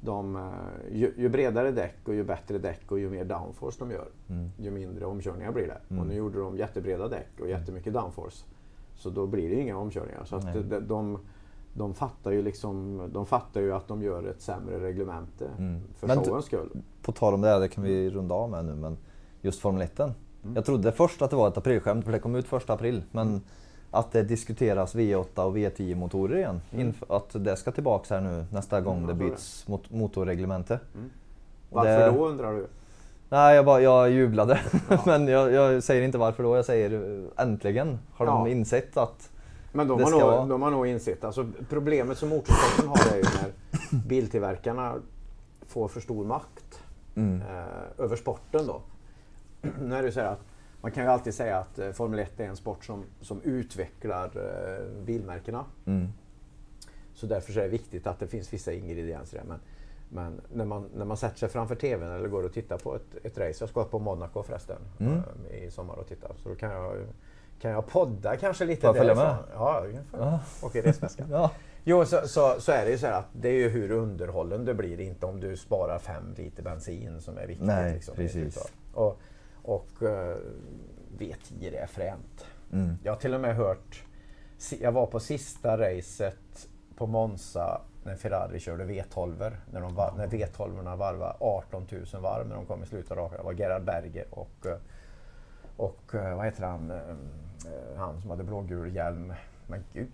de, ju, ju bredare däck och ju bättre däck och ju mer downforce de gör, mm. ju mindre omkörningar blir det. Mm. Och nu gjorde de jättebreda däck och jättemycket downforce. Så då blir det inga omkörningar. Så att de, de, de, fattar ju liksom, de fattar ju att de gör ett sämre reglemente mm. för showens skull. På tal om det här, det kan vi runda av med nu, men just Formel ett. Mm. Jag trodde först att det var ett aprilskämt, för det kom ut första april. Men att det diskuteras V åtta och V tio motorer igen. Mm. Inf- att det ska tillbaka här nu nästa gång mm, det byts mot motorreglemente. Mm. Varför det... då undrar du? Nej, jag, bara, jag jublade. Ja. Men jag, jag säger inte varför då. Jag säger äntligen har de ja. insett att Men de det har, ska nog, vara... de har nog insett. Alltså, problemet som motorsporten har är ju när biltillverkarna får för stor makt mm. eh, över sporten då. Nu är det så här att man kan ju alltid säga att eh, Formel ett är en sport som, som utvecklar eh, bilmärkena. Mm. Så därför är det viktigt att det finns vissa ingredienser där. Men, men när, man, när man sätter sig framför tvn eller går och tittar på ett, ett race. Jag ska på Monaco förresten mm. eh, i sommar och titta. Så då kan jag, kan jag podda kanske lite därifrån. Ja, ja. Och i resväskan. Ja. Jo, så, så, så är det ju så här att det är ju hur underhållen det blir. Inte om du sparar fem liter bensin som är viktigt. Nej, liksom, precis. Och, Och uh, V tio det är fränt. Mm. Jag har till och med hört, jag var på sista racet på Monza när Ferrari körde V tolv, när, de var, när V tolv-erna varvade arton tusen varv när de kom i slutet av rakan. Det var Gerhard Berger och, och vad heter han, han som hade blågul hjälm, men gud,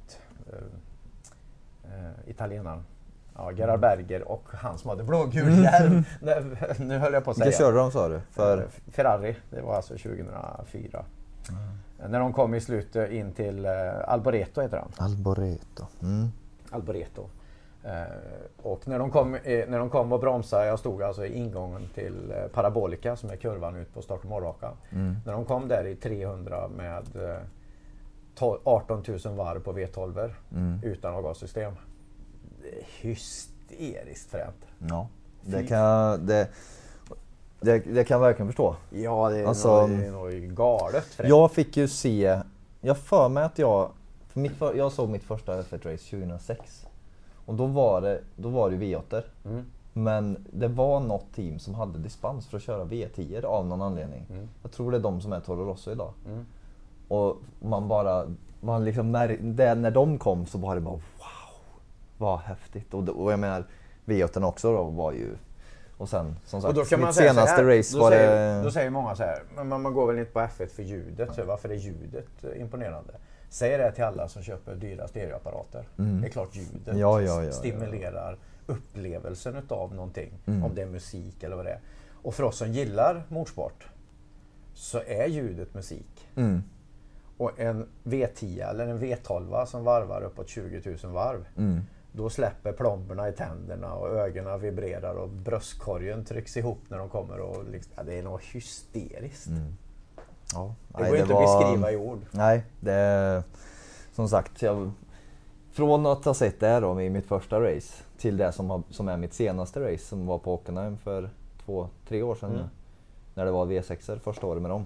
italienaren. Ja, Gerhard Berger och han som hade blågul hjälm. nu, nu höll jag på att säga. Vilka körde de, sa du? För... Ferrari, det var alltså tjugohundrafyra. Mm. När de kom i slutet in till uh, Alboreto heter han. Alboreto. Mm. Alboreto. Uh, och när de, kom, eh, när de kom och bromsade, jag stod alltså i ingången till uh, Parabolica som är kurvan ut på start och målrakan. Mm. När de kom där i trehundra med uh, arton tusen varv på V tolv mm. utan avgassystem. Hysteriskt fränt. Ja, det kan, det, det, det kan jag verkligen förstå. Ja, det är, alltså, nog, det är nog galet fränt. Jag fick ju se, jag för mig att jag, för mitt, jag såg mitt första F ett race tjugohundrasex. Och då var det, då var det V åtta. Mm. Men det var något team som hade dispens för att köra V tio av någon anledning. Mm. Jag tror det är de som är Toro Rosso idag. Mm. Och man bara, man liksom, det, när de kom så var det bara vad häftigt. Och, och jag menar, V åtta också då var ju... Och sen, som sagt, mitt senaste här, race var säger, det... Då säger många så här, men man, man går väl inte på F ett för ljudet, så varför är ljudet imponerande? Säg det till alla som köper dyra stereoapparater. Mm. Det är klart ljudet ja, ja, ja, stimulerar ja. upplevelsen utav någonting, mm. om det är musik eller vad det är. Och för oss som gillar motorsport så är ljudet musik. Mm. Och en V tio eller en V tolv som varvar uppåt tjugo tusen varv, mm. då släpper plomberna i tänderna och ögonen vibrerar och bröstkorgen trycks ihop när de kommer. Och liksom, ja, det är nog hysteriskt. Mm. Ja, det nej, går det inte var... att beskriva i ord. Nej, det är som sagt, jag, från att ha sett det här då, i mitt första race till det som, har, som är mitt senaste race som var på Hockenheim för två, tre år sedan. Mm. När det var V sex första året med dem.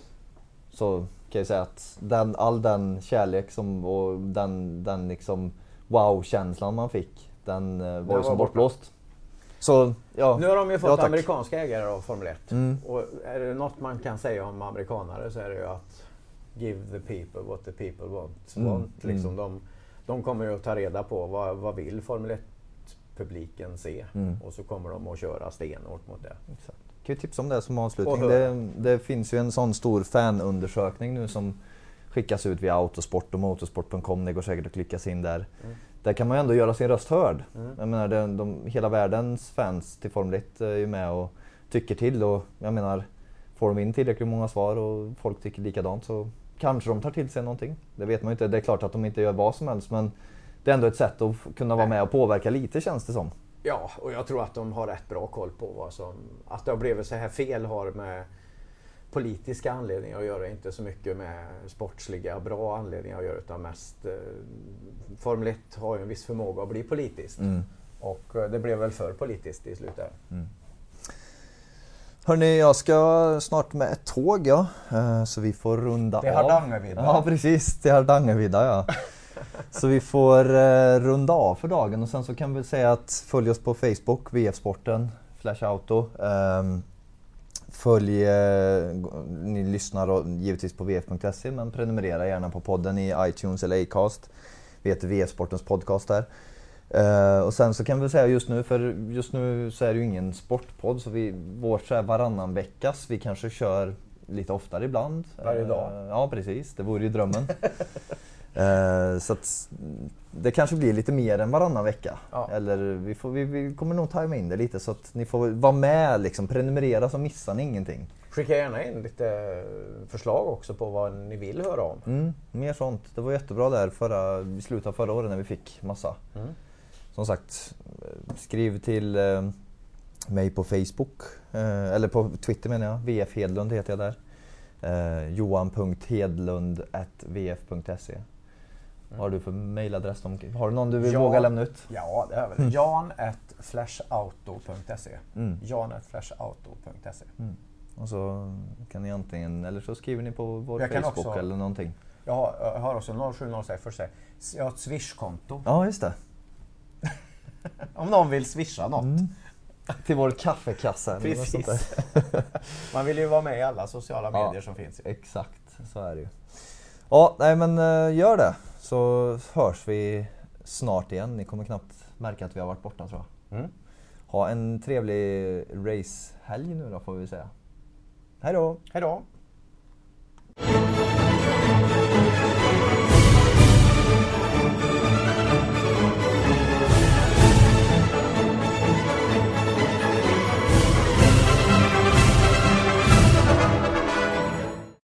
Så kan jag säga att den, all den kärlek som, och den, den liksom wow-känslan man fick, den uh, var ju som bortblåst. Så, ja, nu har de ju fått ja, amerikanska ägare av Formel ett. Mm. Och är det något man kan säga om amerikanare så är det ju att give the people what the people want. Mm. want liksom mm. de, de kommer ju att ta reda på vad, vad vill Formel ett-publiken se. Mm. Och så kommer de att köra stenhårt mot det. Exakt. Kan jag tipsa om det som avslutning? Det, det finns ju en sån stor fanundersökning nu som skickas ut via Autosport och motorsport punkt com. Det går säkert att klicka sig in där. Mm. Där kan man ju ändå göra sin röst hörd. Mm. Jag menar, de, de, hela världens fans till Formel ett är ju med och tycker till. Och jag menar, får de in tillräckligt många svar och folk tycker likadant så kanske de tar till sig någonting. Det vet man ju inte. Det är klart att de inte gör vad som helst, men det är ändå ett sätt att kunna vara med och påverka lite, känns det som. Ja, och jag tror att de har rätt bra koll på vad som... Att det har blivit så här fel har med politiska anledningar att göra, inte så mycket med sportsliga bra anledningar att göra, utan mest... Eh, Formel ett har ju en viss förmåga att bli politiskt. Mm. Och eh, det blev väl för politiskt i slutet. Mm. Hörrni, jag ska snart med ett tåg, ja. Eh, så vi får runda av. Det är Hardangervidda. Ja, precis. Det är Hardangervidda, ja. Så vi får eh, runda av för dagen och sen så kan vi säga att följ oss på Facebook, V F-sporten, Flash Auto. Um, följ, eh, ni lyssnar och, givetvis på v f punkt se, men prenumerera gärna på podden i iTunes eller Acast. Vi heter V F-sportens podcast där. Uh, och sen så kan vi säga just nu, för just nu så är det ju ingen sportpodd, så vi, vårt så här varannan veckas, vi kanske kör lite oftare ibland. Varje dag. Uh, ja precis, det vore ju drömmen. uh, så att det kanske blir lite mer än varannan vecka. Ja. Eller vi, får, vi, vi kommer nog tajma in det lite så att ni får vara med, liksom, prenumerera så missar ni ingenting. Skicka gärna in lite förslag också på vad ni vill höra om. Mm, mer sånt. Det var jättebra där förra, i slutet av förra året när vi fick massa. Mm. Som sagt, skriv till eh, mig på Facebook, eh, eller på Twitter menar jag, V F Hedlund heter jag där. Eh, johan punkt hedlund at v f punkt se. Mm. Vad har du för mailadress? Har du någon du vill ja, våga lämna ut? Ja, det är väl. Mm. jan at flashauto punkt se. Mm. jan at flashauto punkt se. Mm. Och så kan ni antingen, eller så skriver ni på vår jag Facebook också, eller någonting. Jag har, jag har också noll sju noll sex för sig. Jag har ett Swish-konto. Ja, just det. Om någon vill swisha något. Mm. Till vår kaffekassa. Precis. Man vill ju vara med i alla sociala medier ja, som finns. Exakt, så är det ju. Ja, nej men gör det. Så hörs vi snart igen. Ni kommer knappt märka att vi har varit borta tror jag. Mm. Ha en trevlig racehelg nu då får vi säga. Hej då! Hej då!